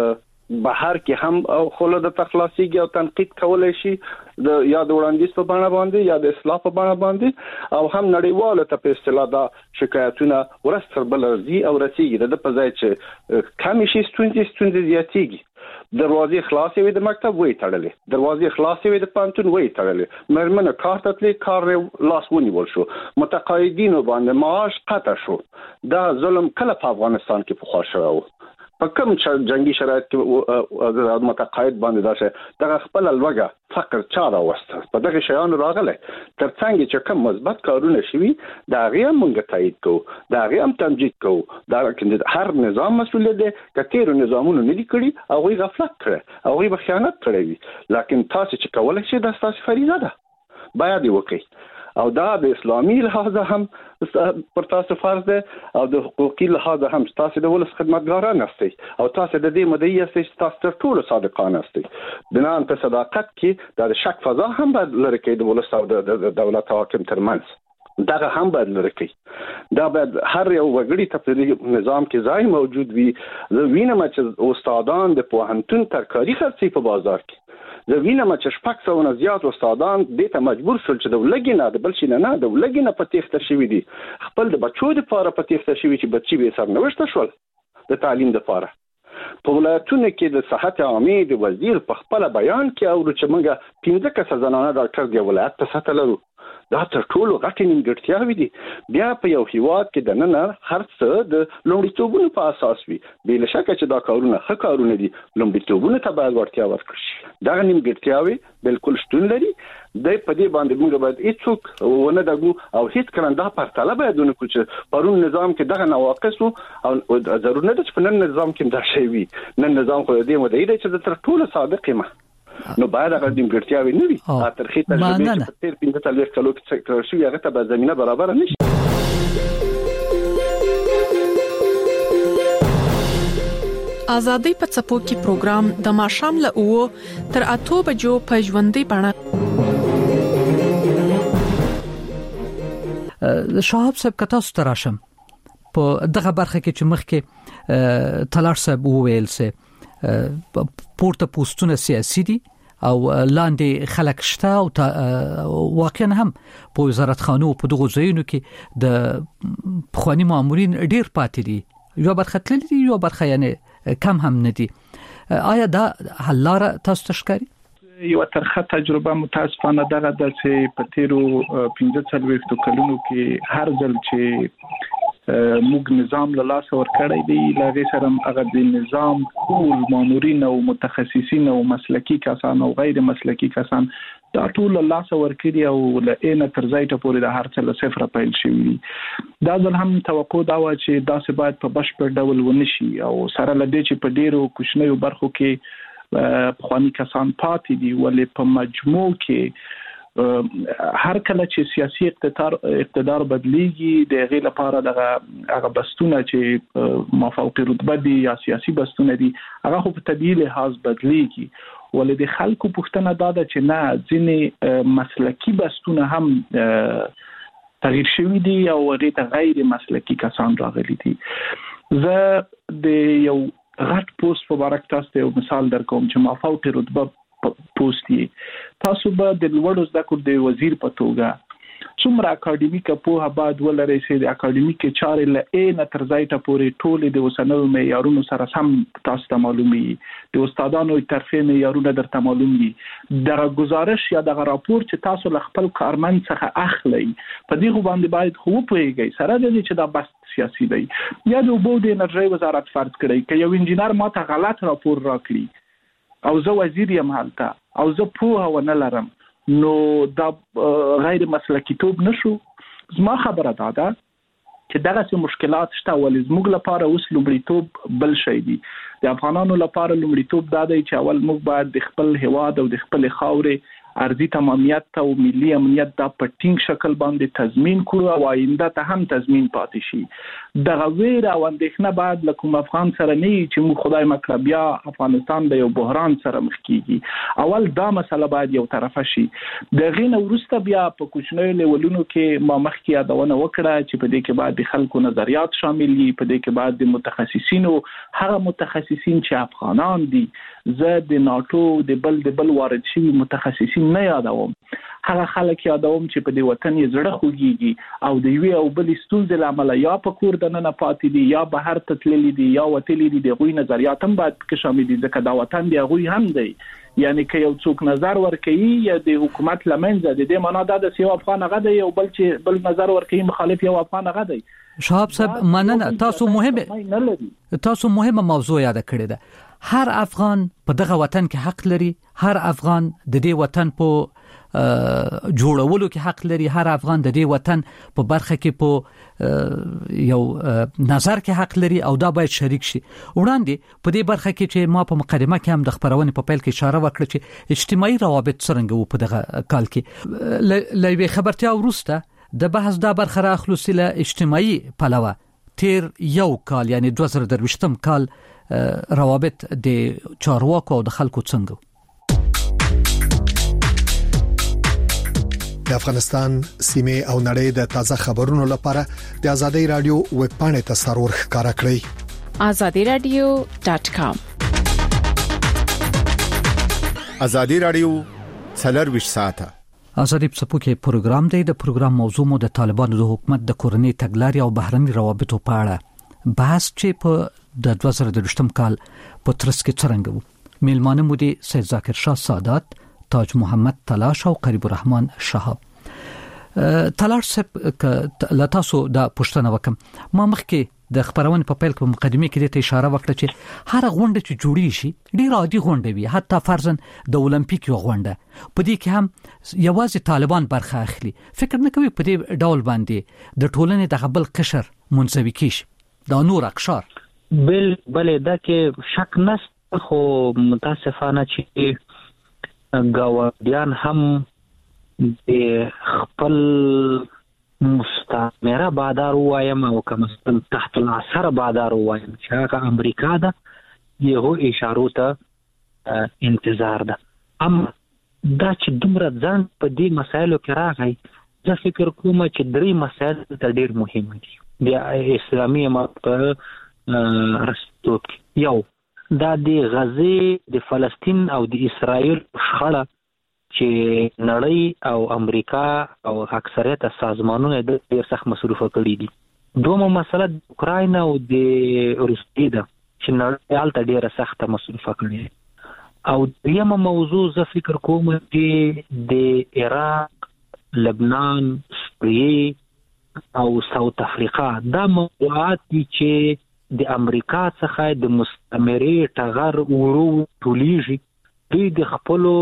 بهر کې هم او خلو د تخلاصيږي او تنقید کولای شي د یا د وړاندیز په بڼه باندې یا د اصلاح په بڼه باندې او هم نړیواله ته په اصطلاح دا شکایتونه ورستر بلرزي او رسیږي د په ځای چې کم شي ستونزې ستونزې زیاتېږي. دروازې خلاصې وي د مکتب وې تړلې، دروازې خلاصې وي د پانتون وې تړلې، مرمنه کار ته تلې کار لاس ونیول شو، متقاعدینو باندې معاش قطع شو. دا ظلم کله په افغانستان کې پخوا شوی و؟ په کوم جنگي شرایط کې متقاعد باندې دا شي دغه خپل لوګه فقر چا راوسته په دغه شیانو راغله. ترڅنګ چې کوم مثبت کارونه شوي دا غي مونږ تایید کوو، دا غي هم تمجید کوو. دا هر نظام مسؤل دی کتیر نظامونو نه دي کړی او غي غفلت کړي او غي خیانت کړی وي. لکه تاسو چې کولای شئ د تاسو فریضه ده باید وکړئ او دا د اسلامي لحاظ هم پر تاسو فرض ده او د حقوقي لحاظ هم تاسو د ولس خدمتګاران یاستئ او تاسو د دې مدعي یاستئ چې تاسو ټول صادقانه یاستئ. بنا په صداقت کې د شک فضا هم باید لري کې د ولس او د دولت حاکم ترمنځ دغه هم باید لري کې. دا باید هر یو وګړي ته په نظام کې ځای موجود وي. زه وینم چې استادان د پوهنتون ترکاري خرڅي په بازار کې. زه وینم چې شپږ سوه نه زیات استادان دې ته مجبور شول چې د ولګي نه د بل شي نه نه د ولګي نه په تېښته شوي دي، خپل د بچو لپاره په تېښته شوي چې بچي به سرنوشته شول د تعلیم لپاره. په ولایتونو کې د صحت عامې د وزیر په خپل بیان کې او چې موږ پنځه کسه زنانه ډاکټر دی ولایت ته ساتل لرو دا تر ټولو غټې نیمګړتیاوې دي. بیا په یو هیواد کې د نن هر څه د لومړیتوبونو په اساس وي. بل شک چې دا کارونه ښه کارونه دي، لومړیتوبونه ته باید ورتیا ورکړي شي. دا نیمګړتیاوې بالکل شتون لري. د په دې باندې موږ باید هیڅوک ونه دغو او هیڅ کرنده پرتله باید ونه کړو چې پرون نظام کې دغه نواقص او ضروري نه ده چې په نن نظام کې دا شی وي. نن نظام خو دې مدعي دی چې تر ټولو صادق یم، نو باید هغه نیمګړتیاوې نه وي. ترخی تجربه چې په تیر پنځه څلوېښت کلو کې تکرار شوي هغه ته به زمینه برابر نه شي. آزادۍ په څپو کې پروګرام د ماښام له اوو تر اتو بجو په ژوندۍ بڼه. شهاب صاحب کتا ستراشم په دغه برخه کې چې مخکې تلار صاحب وویل سه پورته پوسټونه سیاسي دي او لاندې خلک شته او واقعا هم په وزارت خانو په دغه ځایونو کې د خواني مامورین ډیر پاتې دي، یو برخه تللی دي یو برخه یعنی کم هم نه دي. آیا دا حل لاره تاسو تشکاري؟ یو ترخه تجربه متاسفانه دغه د چې په تیرو پنځه څلوېښت کلونو کې هر ځل چې موږ نظام له لاس ورکړی دی لږه سره هغه د نظام ټول مامورین او متخصصین او مسلکی کسان او غیر مسلکی کسان دا ټول له لاس ورکړي او له اینه تر ځای ته پورې د هر څه له صفر پیل شوی. دا ځل هم توقع دا و چې دا څه باید په بشپړ ډول ونشي او سره لدې چې په ډیرو کوچنیو برخو کې خواني کسان پاتې دي، ولې په مجموع کې هر کله چې سیاسي اقتدار اقتدار بدلیږي د غي لپاره دغه هغه بستونه چې مافوقي رتبه دي یا سیاسي بستونه دي هغه خو په طبيعي لحاظ بدلیږي، ولې د خلکو پوښتنه دا ده چې نه ځینې مسلکی بستونه هم تغییر شوي دي او هغه ته غیر مسلکی کسان راغلي دي. زه د یو غټ پوسټ په اړه تاسو ته یو مثال درکوم چې مافوقي رتبه پوسټ یې تاسو به د لوړو زده کړو د وزیر په توګه څومره اکاډمیکه پوهه باید ولرئ چې د اکاډمیکې چارې له اینه تر ځای ته پورې ټولې د اوسنیو معیارونو سره سم تاسو ته معلوم وي، د استادانو ترفیع معیارونه درته معلوم وي، دغه گزارش یا دغه راپور چې تاسو له خپل کارمند څخه اخلئ په دې باندې باید خو پوهیږئ سره د دې چې دا بس سیاسي دی. یا د اوبو د انرژي وزارت فرض کړئ که یو انجینر ماته غلط راپور راکړي او زه وزیر یم هلته او زه پوهه ونه لرم نو دا غیر مسلکی توب نشو. زما خبره دا ده چې دغه څه مشکلات شته ولې زموږ لپاره اوس لومړیتوب بل شي دي. د افغانانو لپاره لومړیتوب دا دی چې اول موږ باید د خپل هواد او د خپل خاورې ارضي تمامیت او ملي امنیت دا په ټینګ شکل باندې تضمین کړو او آینده ته هم تضمین پاتې شي. دغه ویره او اندېښنه باید له کوم افغان سره نه چې موږ خدای مکړه بیا افغانستان د یو بحران سره مخ کیږي. اول دا مسله باید یو طرفه شي. د غین وروسته بیا په کوچنیو لیولونو کې ما مخکې یادونه وکړه چې په دې کې باید د خلکو نظریات شامل وي، په دې کې باید د متخصصینو هغه متخصصین چې افغانان دي، زه د ناتو د بل د بل وارد شوي متخصصین نه یادوم، هغه خلک یادوم چې په دې وطن یې زړه خوږیږي او د یوې او بل ستونزې لامل یا په کور دننه پاتې دي یا بهر ته تللي دي یا وتلي دي، د غوي نظریات هم باید کې شامل دي ځکه دا وطن دی غوي هم دی. یعنی که یو څوک نظر ورکوي یا د حکومت لمنځه د دې معنا دا د یو افغان هغه دی او بل چې بل نظر ورکوي مخالف یو افغان هغه دی. شهاب صاحب مننه، تاسو مهمه تاسو مهمه موضوع یاد کړی ده. هر افغان په دغه وطن کې حق لري، هر افغان د دې وطن په جوړولو کې حق لري، هر افغان د دې وطن په برخه کې په یو نظر کې حق لري او دا باید شریک شي. وړاندې په دې برخه کې چې ما په مقدمه کې هم د خبرونې په پیل کې اشاره وکړه چې اجتماعي روابط څنګه وو په دغه کال کې لوي خبرتیا وروسته د بحث دا برخه راخلوسي له اجتماعي پلوه تیر یو کال یعنی دوه زره درویشتم کال روابط د چارواکو او د خلکو څنګه د افغانستان سیمه او نړۍ د تازه خبرونو لپاره د آزادۍ رادیو ویب پاڼې ته سرور ښکارا کړئ azadi radio dot com. آزادۍ رادیو څلور ساعته آزادۍ په سپوکې پروګرام دی. د پروګرام موضوع مو د طالبانو د حکومت د کورنۍ تګلارې او بهرني روابطو په اړه بحث چې په د دوه زره درویشتم کال په ترڅ کې څنګه وو. میلمانه مو دي سید ذاکر شاه سادات، تاج محمد تلاش او قریب الرحمن شهاب. تلاړ صاحب لتاسو دا پښتنه وکم ما مخکې د خبرونه په پیل کې مقدمه کې ته اشاره وکړه چې هر غونډه چې جوړی شي ډیر عادي غونډه وي، حتی فرضاً د اولمپیک یو غونډه په دې کې هم یوازې طالبان برخه اخلي. فکر نه کوي په دې ډول باندې د ټولنې د خپل قشر منځوي کیږي دا نور اقشار بل بل دا کې شک نشته، خو متاسفانه چې ګاونډیان هم د خپل مستعمره بادار وایم او کوم تحت الاثر بادار وایم چې هغه امریکا ده، یو اشارو ته انتظار ده. اما دا چې دومره ځان په دې مسایلو کې راغی، زه فکر کوم چې درې مسایل ته ډېر مهم دي د اسلامي امارت په رسټو کې. یو دا د غزې د فلسطین او د اسرائیل شخړه چې نړۍ او امریکا او اکثریت سازمانونو د ډیر سخت مصرفه کړي دي. دومره مسله د اوکراین او د روسیې ده چې نړۍ حالت ډیره سخت مصرفه کړي. او دیمه موضوع زه فکر کوم چې د عراق، لبنان، سوریه او ساوث افریقا دا موضوعات دي چې د امریکا څخه د مستعمرې ټغر ورو ټولیږي دوی د خپلو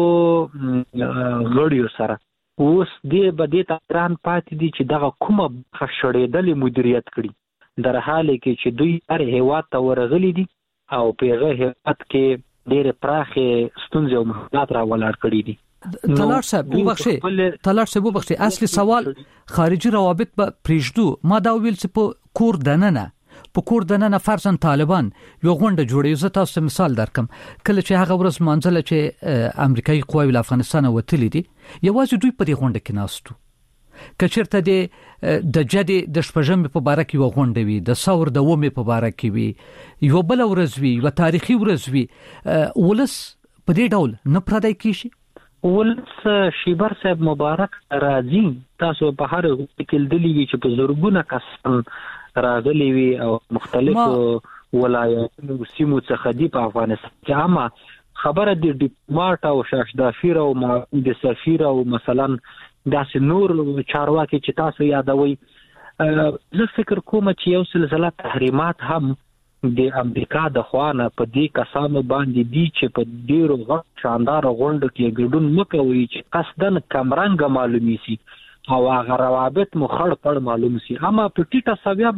غړیو سره. اوس دې به دې تران پاتې دي چې دغه کومه خشړېدلې مدیریت کړي، در حال کې چې دوی هر هیواد ته ورغلي دي او په هغه هیواد کې ډېر پراخې ستونزې او مشکلات را ولاړ کړي دي. تلاړ صاحب وبخښي تلاړ صاحب وبخښي اصلي سوال خارجي روابط به پریږدو. ما دا ویل چې په کور دننه په کور دننه فرضاً طالبان یو غونډه جوړوي. زه تاسو مثال درکم، کله چې هغه ورځ منځله چې امریکایي قواوی له افغانستان وتلې دي، یوازې دوی په دې غونډه کې ناستو. کچېرته د د جدي د شپږمې په باره کې یو غونډه وي، د ثور د اومې په باره کې وي، یو بل ورځ وي، یو تاریخي ورځ وي، ولس په دې ډول نه پردای کیږي. ولس شیبر صاحب مبارک راځي، تاسو په هر کې دلی وی چې په زورګونه کسان راغلي وي او مختلفو ولایتونو سیمو څخه دی په افغانستان کې. اما خبره د ډیپلوماټ او شاشدافیر او د سفیر او مثلا داسې نور چارواکي چې تاسو یادوي، زه فکر کوم چې یو سلسله تحریمات هم د امریکا د خوانه په دې کسانو باندې دي چې په ډیرو غټ شاندار غونډو کې ګډون مکوي چې قصدن کمرنګ معلومي سي او هغه روابط مخړ پړ معلوم سي. اما په ټیټه سویا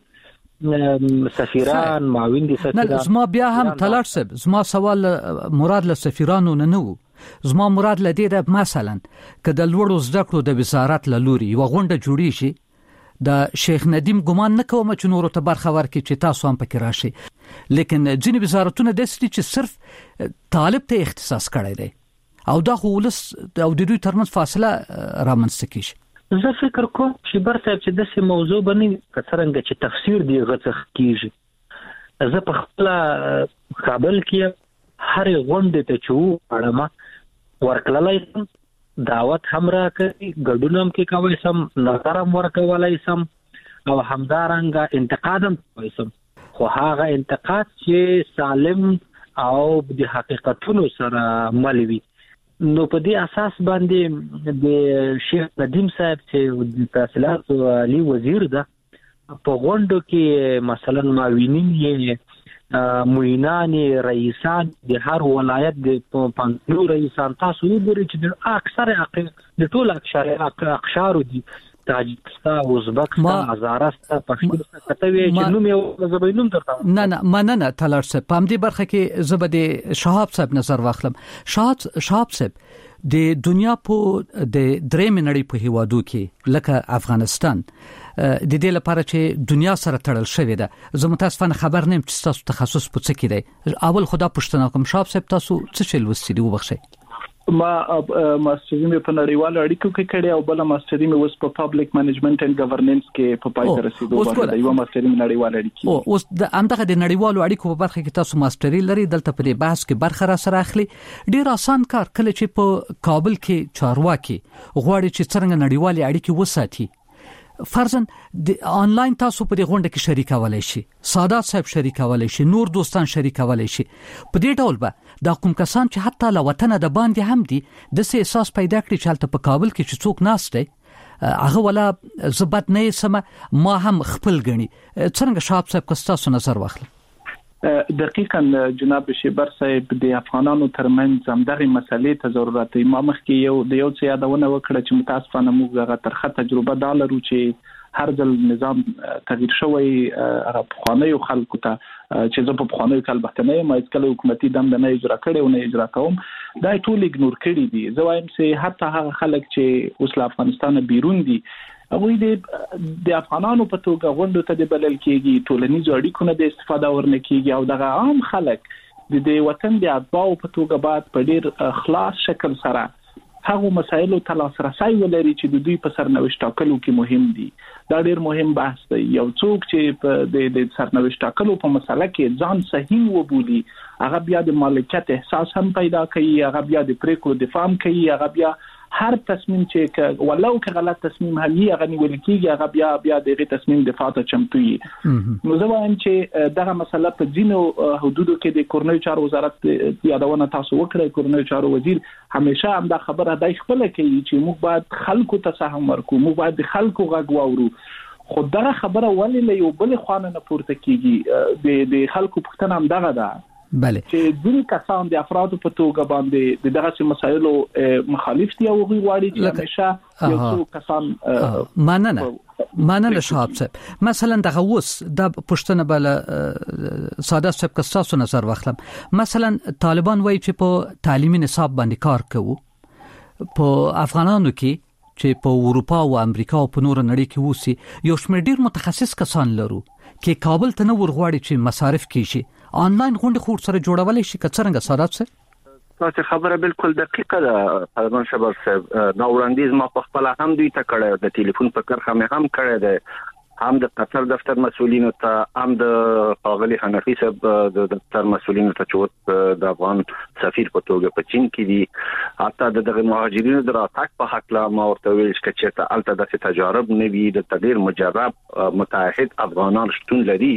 باندې سفیران معاون دي سفیران نه. زما بیا هم تلاړ صاحب زما سوال مراد له سفیرانو نه نه وو، زما مراد له دې ده مثلا که د لوړو زده کړو د وزارت له لوري یو غونډه جوړی شي، د شیخ ندیم ګمان نه کوم چې نورو ته برخه ورکړي چې تاسو هم پکې راشي، لیکن ځینې وزارتونه د سړي چې صرف طالب ته اختصاص کړی دی او دا خو ولس او د دوی ترمنځ فاصله رامنځته کیږي. زه فکر کوم چې بر صاحب چې داسې موضوع باندې څنګه چې تفسیر دی غوښتل کیږي. زه په خپل کابل کې هر غونډه ته چو اړم ورکللای دعوت هم را کوي، ګډون هم کې کوي، سم نظر هم ورکولای سم او همدارنګه انتقاد هم کوي سم، خو هغه انتقاد چې سالم او د حقیقتونو سره مل وي. نو په دې اساس باندې د شیخ ندیم صاحب چې د تحصیلات عالی وزیر ده په غونډو کې مثلا معاونین یې معینان رئیسان د هر ولایت د پنځو رئیسان تاسو وګورئ چې د اکثر د ټول اکثر اقشار دي، تاجکستان، ازبکستان، هزارستان، پښتونستان کتوي چې نوم یې زبینوم درته نه نه مننه تلار صاحب. په دې برخه کې زبده شهاب صاحب نظر واخلم. شهاب شهاب صاحب د دنیا په د درېم نړۍ په هیوادو کې لکه افغانستان د دې لپاره چې دنیا سره تړل شوې ده، زه متاسفانه خبر نیم چې تاسو تخصص په څه کې دی. اول خدا پښتنه کوم شهاب صاحب تاسو څه چل وسیدي وبخښئ. ما ماستري مې په نړیوالو اړیکو کې کړی او بل ماستري مې اوس په پبلک منیجمنت اند ګورننس کې په پای ته رسیدو باندې یو ماستري مې نړیوالو اړیکې. او اوس د اندغه د نړیوالو اړیکو په برخه کې تاسو ماستري لري، دلته په دې بحث کې برخه را سره اخلي. ډیر آسان کار کله چې په کابل کې چارواکي غواړي چې څنګه نړیوالې اړیکې وساتي. فرضاً د آنلاین تاسو په دې غونډه کې شریکولای شي، سادات صاحب شریکولای شي، نور دوستان شریکولای شي. په دې ډول به دا کوم کسان چې حتی له وطن د باندې هم دي د سه احساس پیدا کړي چې حالت په کابل کې چې څوک ناست دی هغه ولا زبط نه سم ما هم خپل غني څنګه شاب صاحب کستا سو نظر واخل دقیقاً جناب شیبر صاحب د افغانانو ترمنځ همدغه مسلې ته ضرورت ما مخکې یو د یو څه یادونه وکړه چې متاسفانه موږ هغه ترخه تجربه دالرو چې هر ځل نظام تغییر شوی هغه خوانیو خلکو ته چې زه په خوانیو کال بختنه ما کله حکومتي دند نه اجرا کړي او نه اجرا کوم دا ټول اګنور کړي دي زه وایم چې حتی هغه خلک چې اوس له افغانستان بیرون دي هغه د افغانانو په توګه غونډو ته د بلل کېږي ټولنیزو اړیکو نه د استفاده ورنه کېږي او دغه عام خلک د دې وطن د اتباعو په توګه بعد په ډیر خلاص شکل سره هغه مسایلو ته لاسرسي ولري چې د دوی په سرنوشت ټاکلو کې مهم دي دا ډیر مهم بحث دی یو څوک چې په د سرنوشت ټاکلو په مسله کې ځان صحیح وبولي هغه بیا د مالکیت احساس هم پیدا کوي هغه بیا د پریکړو دفاع کوي هغه بیا هر تصمیم چې ولو که غلط تصمیم هم یې هغه نیول کېږي هغه بیا بیا دغه تصمیم دفاع ته چمتو وي نو زه وایم چې دغه مسله په ځینو حدودو کې د کورنیو چارو وزارت یادونه تاسو وکړه کورنیو چارو وزیر همیشه هم دا خبره دای خپل کوي چې موږ باید خلکو ته سهم ورکو موږ باید د خلکو غږ واورو خو دا خبره ولې له یو بل خوانه نه پورته کیږي د د خلکو پښتنه هم دغه ده بله چې ځینې کسان د افرادو په توګه باندې د دغه مسایلو مخالف دي او غواړي چې همیشه یو څو کسان مننه مننه شهاب صاحب مثلا دغه اوس د پښتنه بل ساده صاحب کساسو نظر واخلم مثلا طالبان وایي چې په تعلیمي نصاب باندې کار کوي په افغانانو کې چې په اروپا او امریکا او په نور نړۍ کې وسی یو شمېر ډیر متخصص کسان لرو کې کابل ته نه ورغواړي چې مصارف کیږي آنلاین غونډه خور سره جوړولای شي که څنګه سادات سره تاسو خبره بالکل دقیقه ده پرمان شبر صاحب دا وړاندیز ما په خپل هم دوی ته کړه د ټلیفون په کرخه مې هم کړه ده هم د قطر دفتر مسؤلینو ته هم د قاغلی حنفي صاحب د دفتر مسؤلینو ته چې د افغان سفیر په توګه په چین کې دي حتی د دغه مهاجرینو د راتګ په حق لا ما ورته ویل چې ته الته د تجارب نوي د تغیر مجرب متعهد افغانان شتون لري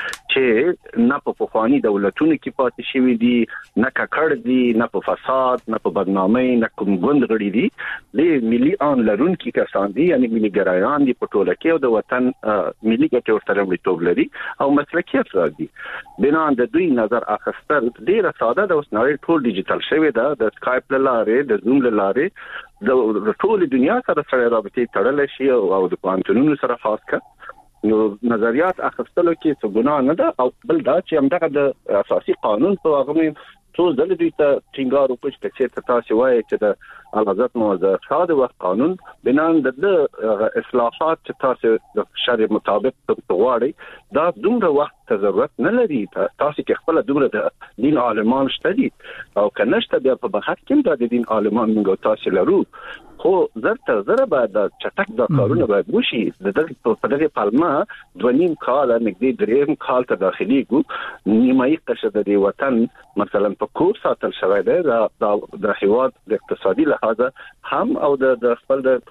چې نه په پخوانی دولتونو کې پاتې شوی دي نه ککړ دي نه په فساد نه په بدنامۍ نه کوم ګوند غړي دي د ملي ان لرون کې کسان دي یعنی ملي ګرایان دي په ټوله کې او د وطن ملي ګټې ورته وړاندې لري او مسلکي افراد دي بنا د دوی نظر اخستل ډیره ساده ده اوس نړۍ ټول ډیجیټل شوی ده د سکایپ لاره د زوم لاره د ټول دنیا سره سره رابطې تړل شي او د پوهنتونونو سره خاص کړه نو نظریات اخستلو کې څه ګناه نه ده او بل دا چې همدغه د اساسي قانون په هغه ټول ځل دوی ته ټینګار وکړي چې تاسو وایي چې د الحضرت موضوع شاده وخت قانون بنان د اصلاحات چې تاسو د شرع مطابق تغواړي دا دومره وخت ته ضرورت نه لري تاسو کې خپل دومره د دین عالمان شته دي او کنهشته بیا په بحث کې د دین عالمان موږ تاسو لرو خو زرته زره بعد چټک د کارونه باید وشي د دغه په دغه پالما دونیم کال نګدي دریم کال ته داخلي ګو نیمایي قشد دی وطن مثلا په کور ساتل شوی دی د هیواد د اقتصادي لحاظه هم او د خپل د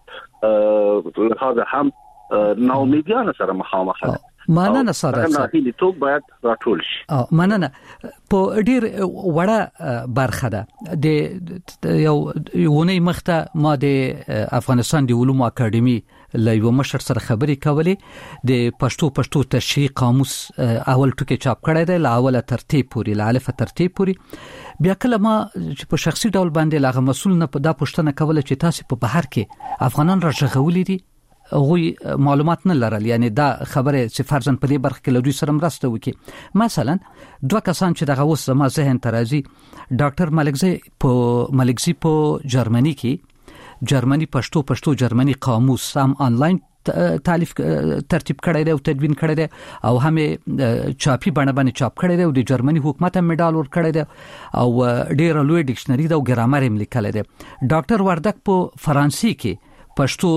ټولنیز لحاظه هم ناامیدیانه سره مخامخ ده مننه ساده صاحب دې ټوک باید راټول شي او مننه په ډیر وړه برخه ده د یو ونی مخته ما د افغانستان د علومو اکاډمي له یو مشر سره خبرې کولې د پښتو پښتو تشریح قاموس اول ټکی چاپ کړی دی له اوله ترتیب پورې له الف ترتیب پورې بیا کله ما چې په شخصي ډول باندې لاغه مسول نه په دا پښتنه کوله چې تاسو په بهر کې افغانان راځغولې دي غوي معلومات نه لرل یعنی دا خبره چې فرضاً په دې برخه کې لوي سره مرسته وکي مثلا دوه کسان چې دغه اوس ما ذهن ترازی ډاکټر ملکزی په ملکزی په جرمني کې جرمني پښتو پښتو جرمني قاموس هم آنلاین تالیف ترتیب کړی دی او تدوین کړی دی او هم چاپی بڼه باندې چاپ کړی دی او د جرمني حکومت هم میډال ور کړی دی او ډیر لوی ډکشنری دی او ګرامر هم لیکل دی ډاکټر وردک په فرانسوي کې پښتو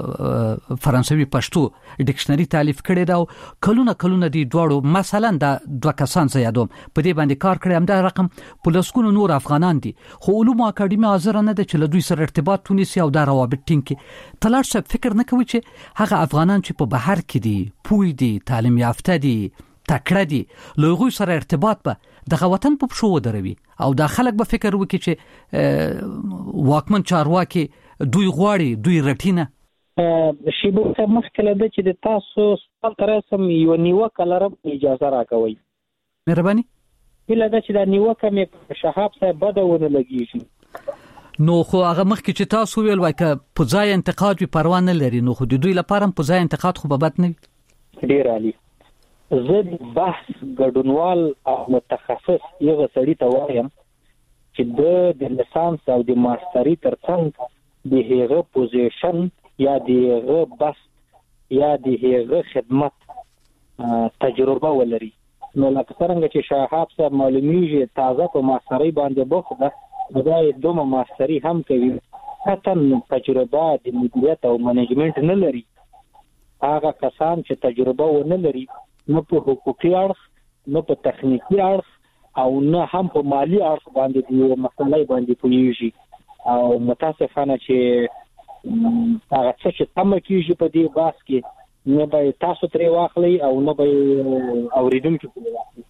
فرانسوي پښتو ډکشنری تالیف کړی دا کلونه کلونه دی دواړو مثلا دا دوه کسان زیادوم په دې باندې کار کړی هم دا رقم پولیسکونو نور افغانان دي خو علومو اکاډمي حاضر نه ده چې له دوی سره ارتباط تونسي او دا روابط ټینګي تلار څه فکر نه کوي چې هغه افغانان چې په بهر کې دي پوي دي تعلیم یافته دي تکړه دي لوغوي سره ارتباط به د وطن په شو دروي او دا خلک به فکر وکړي چې واکمن چارواکي دوی غواړي دوی رټینه شیبه ته مخکله د چې د تاسو سپال ترسم یو نیوکه لرم اجازه راکوي. مهرباني. بل دا چې دا نیوکه مې شهاب صاحب بدونه لګیږي. نو خو هغه مخکې چې تاسو ویل وای ک په ځای انتقاد به پروا نه لري، نو خو د دوی لپاره په ځای انتقاد خو به بد نه وي. ډیر عالی. زه بحث ګډونوال او متخصص یو سړی ته وایم چې د لیسانس او د ماستري ترڅنګ د هغه پوزیشن یا د هغه بس یا د هغه خدمت تجربه ولري. نو لکه څنګه چې شهاب صاحب معلومیږي تازه په ماستري باندې بوخته دا دومره ماستري هم کوي، حتی تجربه د مدیریت او منیجمنت نه لري. هغه کسان چې تجربه و نه لري نه په حقوقي اړخ نه په تخنیکی اړخ او نه هم په مالی اړخ باندې د یو مسلې باندې پوهیږي، او متاسفانه چې هغه څه چې تم کیږي په دې باس کې نه به تاسو ترې واخلي او نه به اوریدونکو ترې واخلي.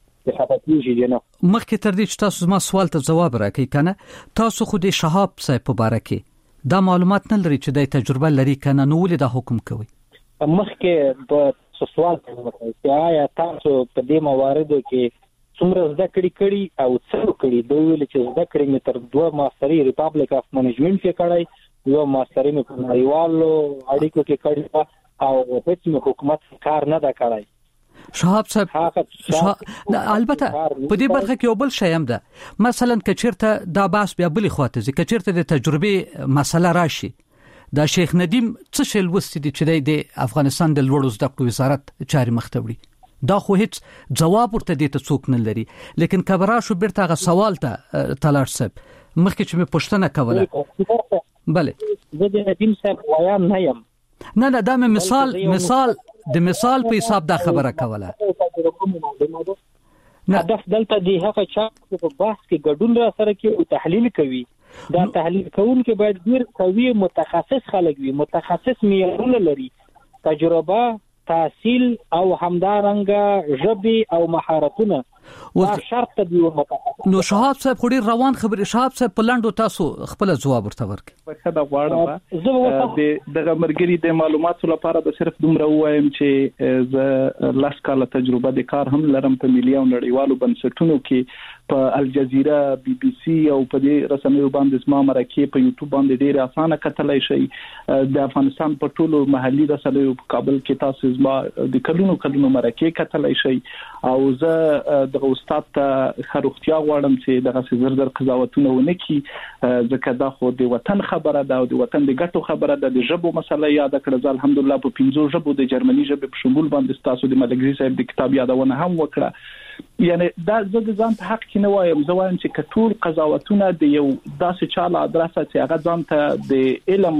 مخکې تر دې چې تاسو ما سوال ته جواب راکړئ کنه، تاسو خو د شهاب صاحب په باره کې دا معلومات نه لري چې د تجربه لري کنه، نو ولې دا حکم کوي؟ مخکې په سوال کوي چې آیا تاسو په دې مواردو کې څومره زده کړې کړي او څه کړي؟ دوی ویل چې زده کړې مې تر دوه ماستري ریپابلیک اف منیجمنت کې کړی، یو ماستري مې په نړیوالو اړیکو کې کړی او هیڅ مې حکومت کار نه دا کړی. شهاب صاحب شا... البته په دې برخه کې یو بل شی هم ده، مثلا کچیرته دا باس بیا بلی خواته ځي، کچیرته د تجربه مسله راشي، دا شیخ ندیم څه شی لوستي دي چې د افغانستان د لوړو زده کړو وزارت چاري مخ ته وړي، دا خو هیڅ جواب ورته دي ته څوک نه لري. لیکن کبرا شو بیرته غ سوال ته تلار صاحب مخکې چې مې پوښتنه کوله. بله زه د ندیم صاحب ویان نه یم، نه نه دا مې مثال مثال د مثال په حساب دا خبره کوله. نه هدف دلته دی هغه چا چې په بحث کې ګډون را سره کې او تحلیل کوي، دا تحلیل کوونکي باید ډیر قوي متخصص خلک وي، متخصص معیارونه لري، تجربه، تحصیل او همدارنګه ژبې او مهارتونه دا شرط دی. نو شهاب صاحب خوري روان خبري شهاب صاحب په لاندو تاسو خپل جواب ورته ورکړئ. په خدا غواړم د دغه مرګري د معلوماتو لپاره به صرف دومره وایم چې زه لاس کاله تجربه د کار هم لرم په ملي او نړیوالو بنسټونو کې، په الجزیره، بي بي سي او په دې رسنیو باندې زما مرکه په یوټیوب باندې ډیر اسانه کتلای شي. د افغانستان په ټولو محلي رسنیو په کابل کې تاسو زما د کلونو کلونو مرکه کتلای شي، او زه د استاد ته خروختیا غواړم چې دغه زر زر قضاوتونه ونه کی، ځکه دا خو د وطن خبره ده او د وطن د ګټو خبره ده. د ژبو مسله یاد کړه، الحمدلله په پنځو ژبو د جرمني ژبې په شمول باندې تاسو د ملګری صاحب د کتاب یادونه هم وکړه. یعنی دا زه د ځان په حق کې نه وایم، زه وایم چې کټول قضاوتونه د یو داسې چاله ادرسه چې هغه ځان ته د علم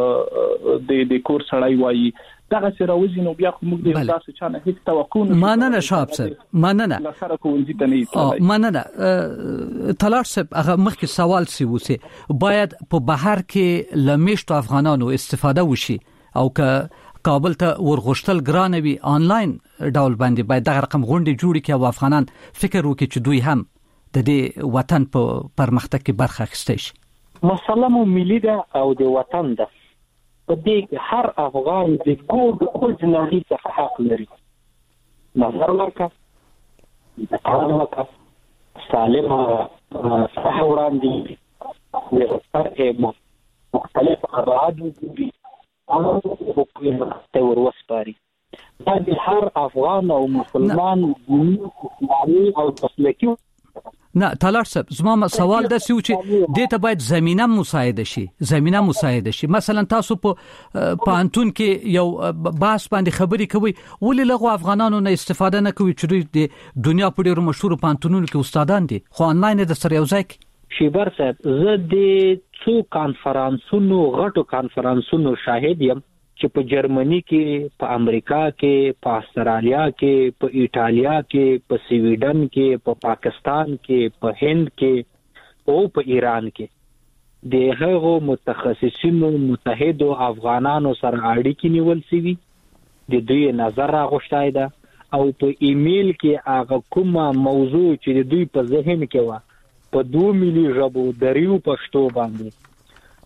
د د کور سړی وایي دغه سره وزینو بیا خو موږ د داسې چانه هیڅ توقع نه مننه شهاب صاحب مننه لخر کوونځي ته نه مننه تلار صاحب هغه مخکې سوال سی وسی باید په بهر کې لمیشتو افغانانو استفاده وشي او که کابل ته ورغشتل ګران وي آنلاین ډول باندې باید دغه رقم غونډې جوړې کړي او افغانان فکر وکړي چې دوی هم د دې وطن په پرمختګ کې برخه اخیستی شي. مسله مو ملي ده او د وطن ده، په دې هر افغان د ګوډ ټول جنړي څخه حق لري. نظر ورکړه، تعاون وکړه، سالم صحه وړاندې د فرق مختلف ابعاد دي او په وروسپاري دا د هر افغان او مسلمان دیني او مسلکي. نه تلار صاحب زما سوال د سیو چې د ته باید زمينه مساعده شي زمينه مساعده شي. مثلا تاسو په پانتون کې یو باس باندې خبري کوي ولې لغه افغانانو نه استفاده نه کوي چې د دنیا په ډیرو مشهور پانتونونو کې استادان دي خو آنلاین د سره یو ځای شیبر صاحب زه د څو کانفرنسونو غټو کانفرنسونو شاهد یم چې په جرمني کې، په امریکا کې، په استرالیا کې، په ایټالیا کې، په سویډن کې، په پا پاکستان کې، په هند کې او په ایران کې د هغو متخصصینو متحدو افغانانو سره اړیکې نیول شوي، د دوی نظر راغوښتای ده او په ایمیل کې هغه کومه موضوع چې د دوی په ذهن کې و په دوه ملي ژبو دریو پښتو باندې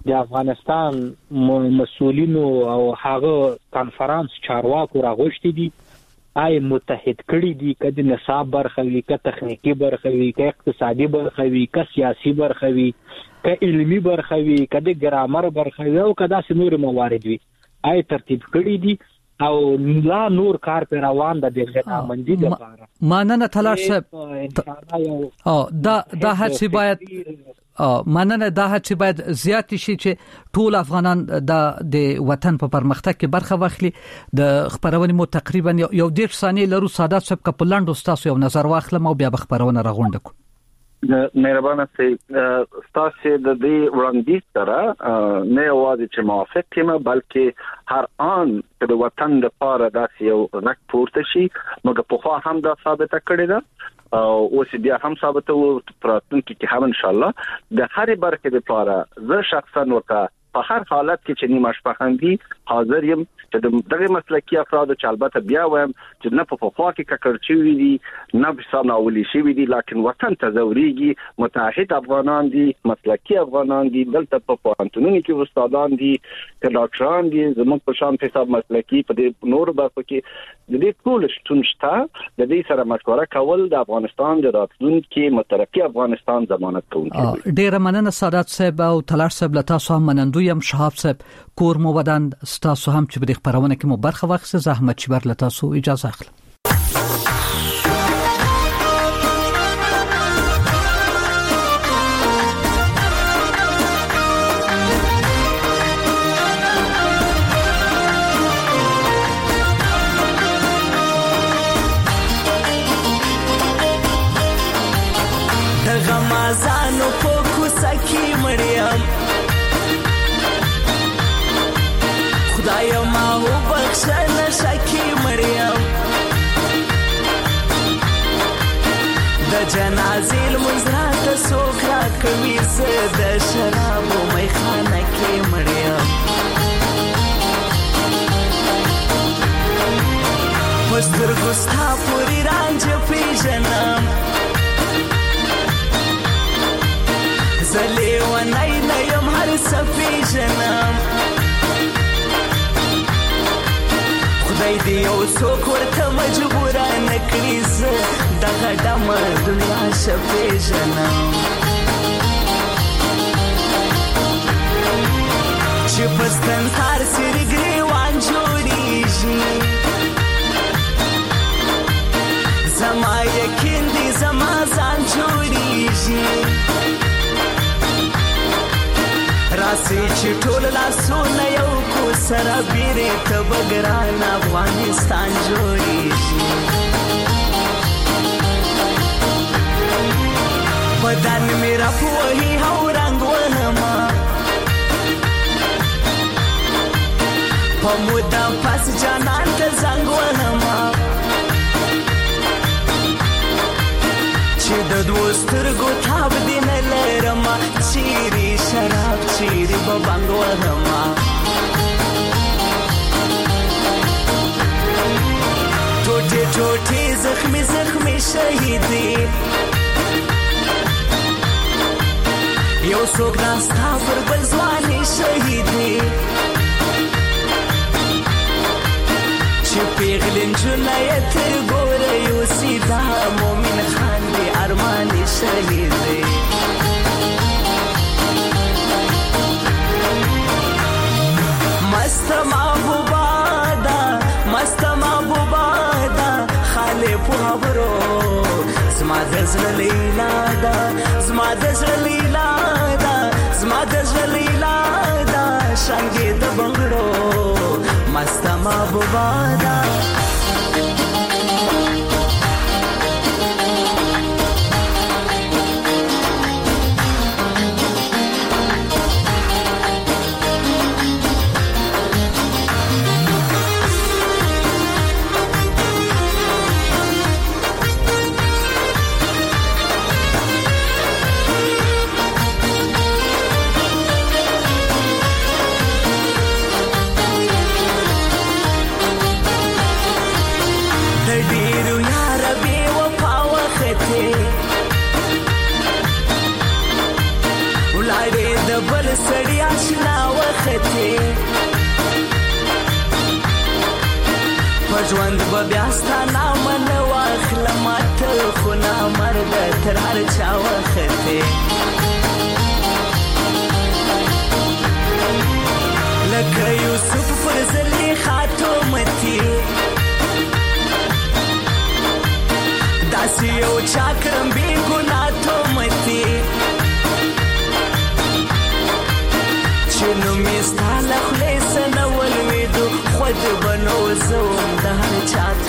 د افغانستان مسؤلینو او هغه کانفرنس چارواکو راغوښتي دي آی متحد کړي دي کله نصاب برخه وي که تخنیکی برخه وي که اقتصادي برخه وي که سیاسي برخه وي که علمي برخه وي که د ګرامر برخه وي او کدا سنور موارد وي آی ترتیب کړي دي او لا نور کار پر روان د غنامندي د لپاره ماننه تلاش او دا دا هڅه باید ماننه دا هڅه باید زیات شي چې ټول افغانان د وطن په پرمختګ کې برخه واخلي. د خبرونه مو تقریبا یو ډیر ثانیه لرو سادات صاحب کپلاند استاد یو نظر واخلم او بیا خبرونه راغونډ کو. مهربانه سي تاسو د دې وړاندیز سره نه یوازې چې موافق یم بلکې هر آن د وطن لپاره داسې یو رک پورته شي موږ په خوا هم دا ثابته کړې ده او اوس بیا هم ثابته و پراتونکو کې هم ان شاء الله د هرې برخې لپاره زه شخصا ورته په هر حالت کې چې نیمه شپه خندي حاضر یم چې دغه مسلکي افراد چې البته بیا وایم چې نه په خوا کې ککړچوي دي نه په سناولي شي دي لکه وطن ته ضروريږي متحد افغانان دي مسلکي افغانان دي دلته په پوهنتونونو کې استادان دي که ډاکټران دي زموږ په شان حساب مسلکي په دې نور برخو کې د دې ټول شتون شته د دې سره مشوره کول د افغانستان د راتلونکي مترقي افغانستان ضمانت کوي. ډیر مننه سادات صاحب او تلاش صاحب له تاسو هم منندوی یم. شهاب صاحب کور مو ودان تاسو هم چې په خبرونه کې مو برخه واخیسته زحمت چې بر له تاسو اجازه اخلم. غمازانو په کوڅه کې مریم خدای ما وبخښنه شکی مریم د جنازې لمونځ راته څوک راکوي زه د شرابو میخانه کې مریم په سترګو ستا پورې رانجه پیژنم زلی و نای نیم هر سفی جنم خدای دی او سوک ورته مجبوره نکړي زه دغه ډمه دنیا شفی جنم چې پستن سار سری ګریوان جوړیږي زما یقین دی زما ځان جوړیږي راسي چې ټول لاسونه یو کو سره بیره ته بګران افغانستان جوړیږي بدن میرا پوهی هاو رنگ ونما په مودام پس جانان ته زنګ ونما چې د دوسترګو تاب دین لرم چیرې شراب چیرې ببنګ وهما ټوټې ټوټې زخمي زخمي شهیدې یو څوک ناستا پر بل ځواني شهیدې چې پیغلین جنای تر ګوره یو سیدا مومن خان دی ارمان شهید دی مست محبوبا دا مست محبوبا دا خاله په خبرو زما د زړه لیلا دا زما د زړه لیلا دا زما د زړه لیلا دا څنګه د بنگړو مست محبوبا دا پژوند به بیاستا نامن واخلمات خو نامرد تر هر چا وخته لکه یوسف پر زلیخا تومتی داسی یو چاکرم بی گناه تومتی چنو میستا لخلیس نولویدو خود بنو زوم ده هر چا